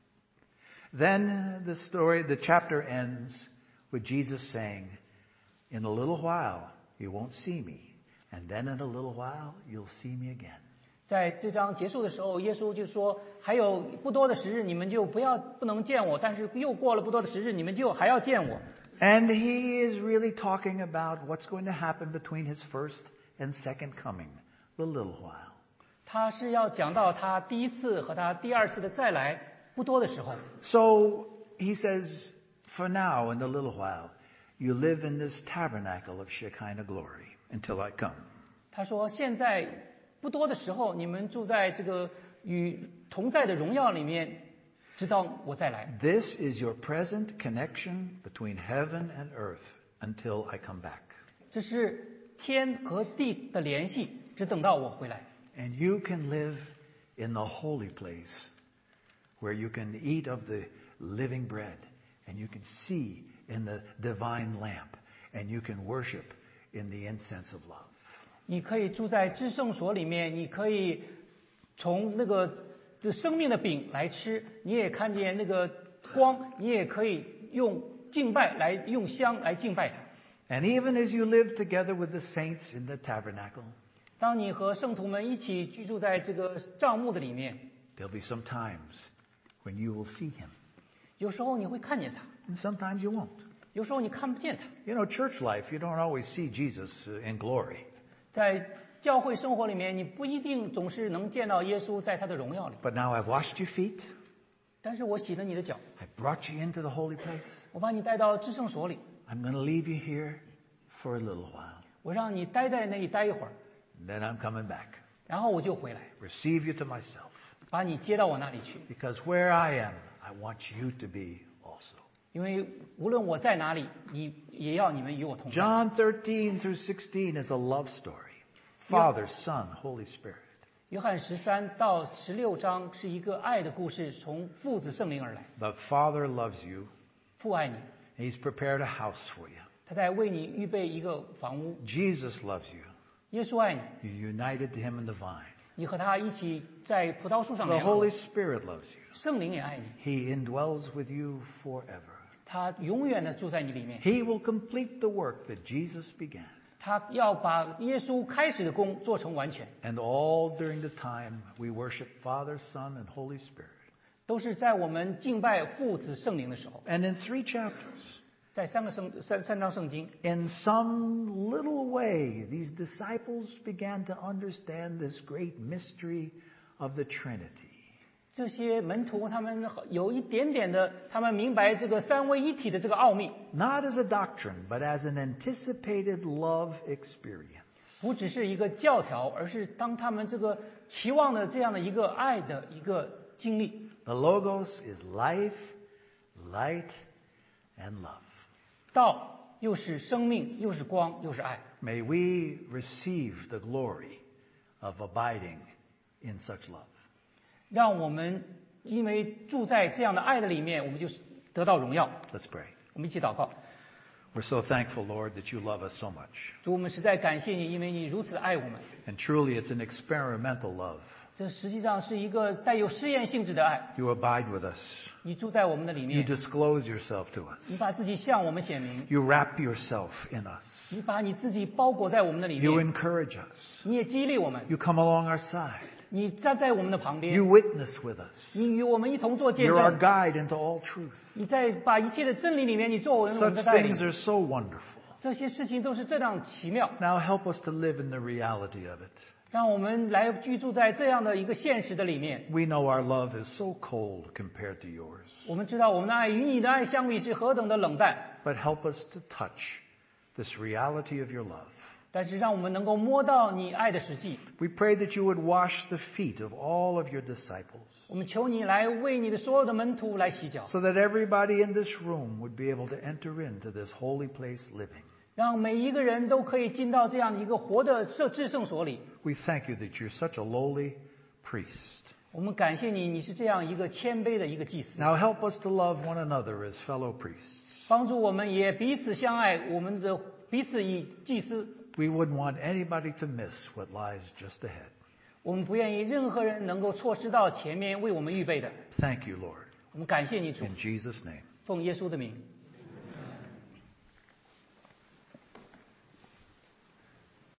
Then the story, the chapter ends with Jesus saying, in a little while, you won't see me. And then in a little while, you'll see me again. 在这章结束的时候，耶稣就说：“还有不多的时日，你们就不要不能见我；但是又过了不多的时日，你们就还要见我。” And he is really talking about what's going to happen between his first and second coming, the little while. 他是要讲到他第一次和他第二次的再来不多的时候。 So he says, for now, in the little while, you live in this tabernacle of Shekinah glory until I come. 他说：“现在不多的时候，你们住在这个与同在的荣耀里面，直到我再来。 This is your present connection between heaven and earth until I come back. 这是天和地的联系，只等到我回来。 And you can live in the holy place where you can eat of the living bread and you can see in the divine lamp and you can worship in the incense of love. 你可以住在至圣所里面，你可以从那个这生命的饼来吃，你也看见那个光，你也可以用敬拜来用香来敬拜他。 And even as you live together with the saints in the tabernacle, 当你和圣徒们一起居住在这个帐幕的里面， there'll be some times when you will see him, 有时候你会看见他， and sometimes you won't. 有时候你看不见他。 You know, church life, you don't always see Jesus uh, in glory. 在教会生活里面，你不一定总是能见到耶稣在他的荣耀里。 But now I've washed your feet. 但是我洗了你的脚， I brought you into the holy place. 我把你带到至圣所里， I'm going to leave you here for a little while. 我让你待在那里待一会儿， And then I'm coming back. 然后我就回来， Receive you to myself. 把你接到我那里去。 Because where I am, I want you to be also. 因为无论我在哪里，你也要你们与我同在。 John thirteen through sixteen is a love story. Father, Son, Holy Spirit. 约翰十三到十六章是一个爱的故事，从父子圣灵而来。 The Father loves you. 父爱你， He's prepared a house for you. 他在为你预备一个房屋。 Jesus loves you. 耶稣爱你， You're united to him in the vine. 你和他一起在葡萄树上 The 联合 Holy。Spirit loves you. 圣灵也爱你， He indwells with you forever. 他永远的住在你里面， He will complete the work that Jesus began. 他要把耶稣开始的工做成完全， And all during the time we worship Father, Son, and Holy Spirit. 都是在我们敬拜父子圣灵的时候。 And in three chapters, 在三个圣三三章圣经， in some little way, these disciples began to understand this great mystery of the Trinity. 这些门徒他们有一点点的，他们明白这个三位一体的这个奥秘， Not as a doctrine, but as an anticipated love experience. 不只是一个教条，而是当他们这个期望的这样的一个爱的一个经历。 The Logos is life, light, and love. 道又是生命，又是光，又是爱。 May we receive the glory of abiding in such love. 让我们因为住在这样的爱的里面，我们就得到荣耀。 Let's pray. 我们一起祷告。 We're so thankful, Lord, that you love us so much. 主，我们实在感谢你，因为你如此的爱我们。 And truly, it's an experimental love. 这实际上是一个带有试验性质的爱。 You abide with us. 你住在我们的里 You 面， disclose yourself to 你 us. 把自己向我们显明， You wrap yourself in us. 你把你自己包裹在我们的里 You 面， encourage us. 你也激励我们， You come along our side. 你站在我们的旁 You 边， witness with us. 你与我们一同做见 You're our 证， guide into all truth. 你在把一切的真理里面，你作为我们 Such 的带 things 领， are so wonderful. 这些事情都是这样奇妙。 Now help us to live in the reality of it. 让我们来居住在这样的一个现实的里面。 We know our love is so cold compared to yours. 我们知道我们的爱与你的爱相比是何等的冷淡， But help us to touch this reality of your love. 但是让我们能够摸到你爱的实际。 We pray that you would wash the feet of all of your disciples, 我们求你来为你的所有的门徒来洗脚， so that everybody in this room would be able to enter into this holy place living. 让每一个人都可以进到这样的一个活的圣至圣所里。 We thank you that you're such a lowly priest. 我们感谢你，你是这样一个谦卑的一个祭司， Now help us to love one another as fellow priests. 帮助我们也彼此相爱，我们的彼此以祭司。 We wouldn't want anybody to miss what lies just ahead. 我们不愿意任何人能够错失到前面为我们预备的。 Thank you, Lord. 我们感谢你主， In Jesus' name. 奉耶稣的名。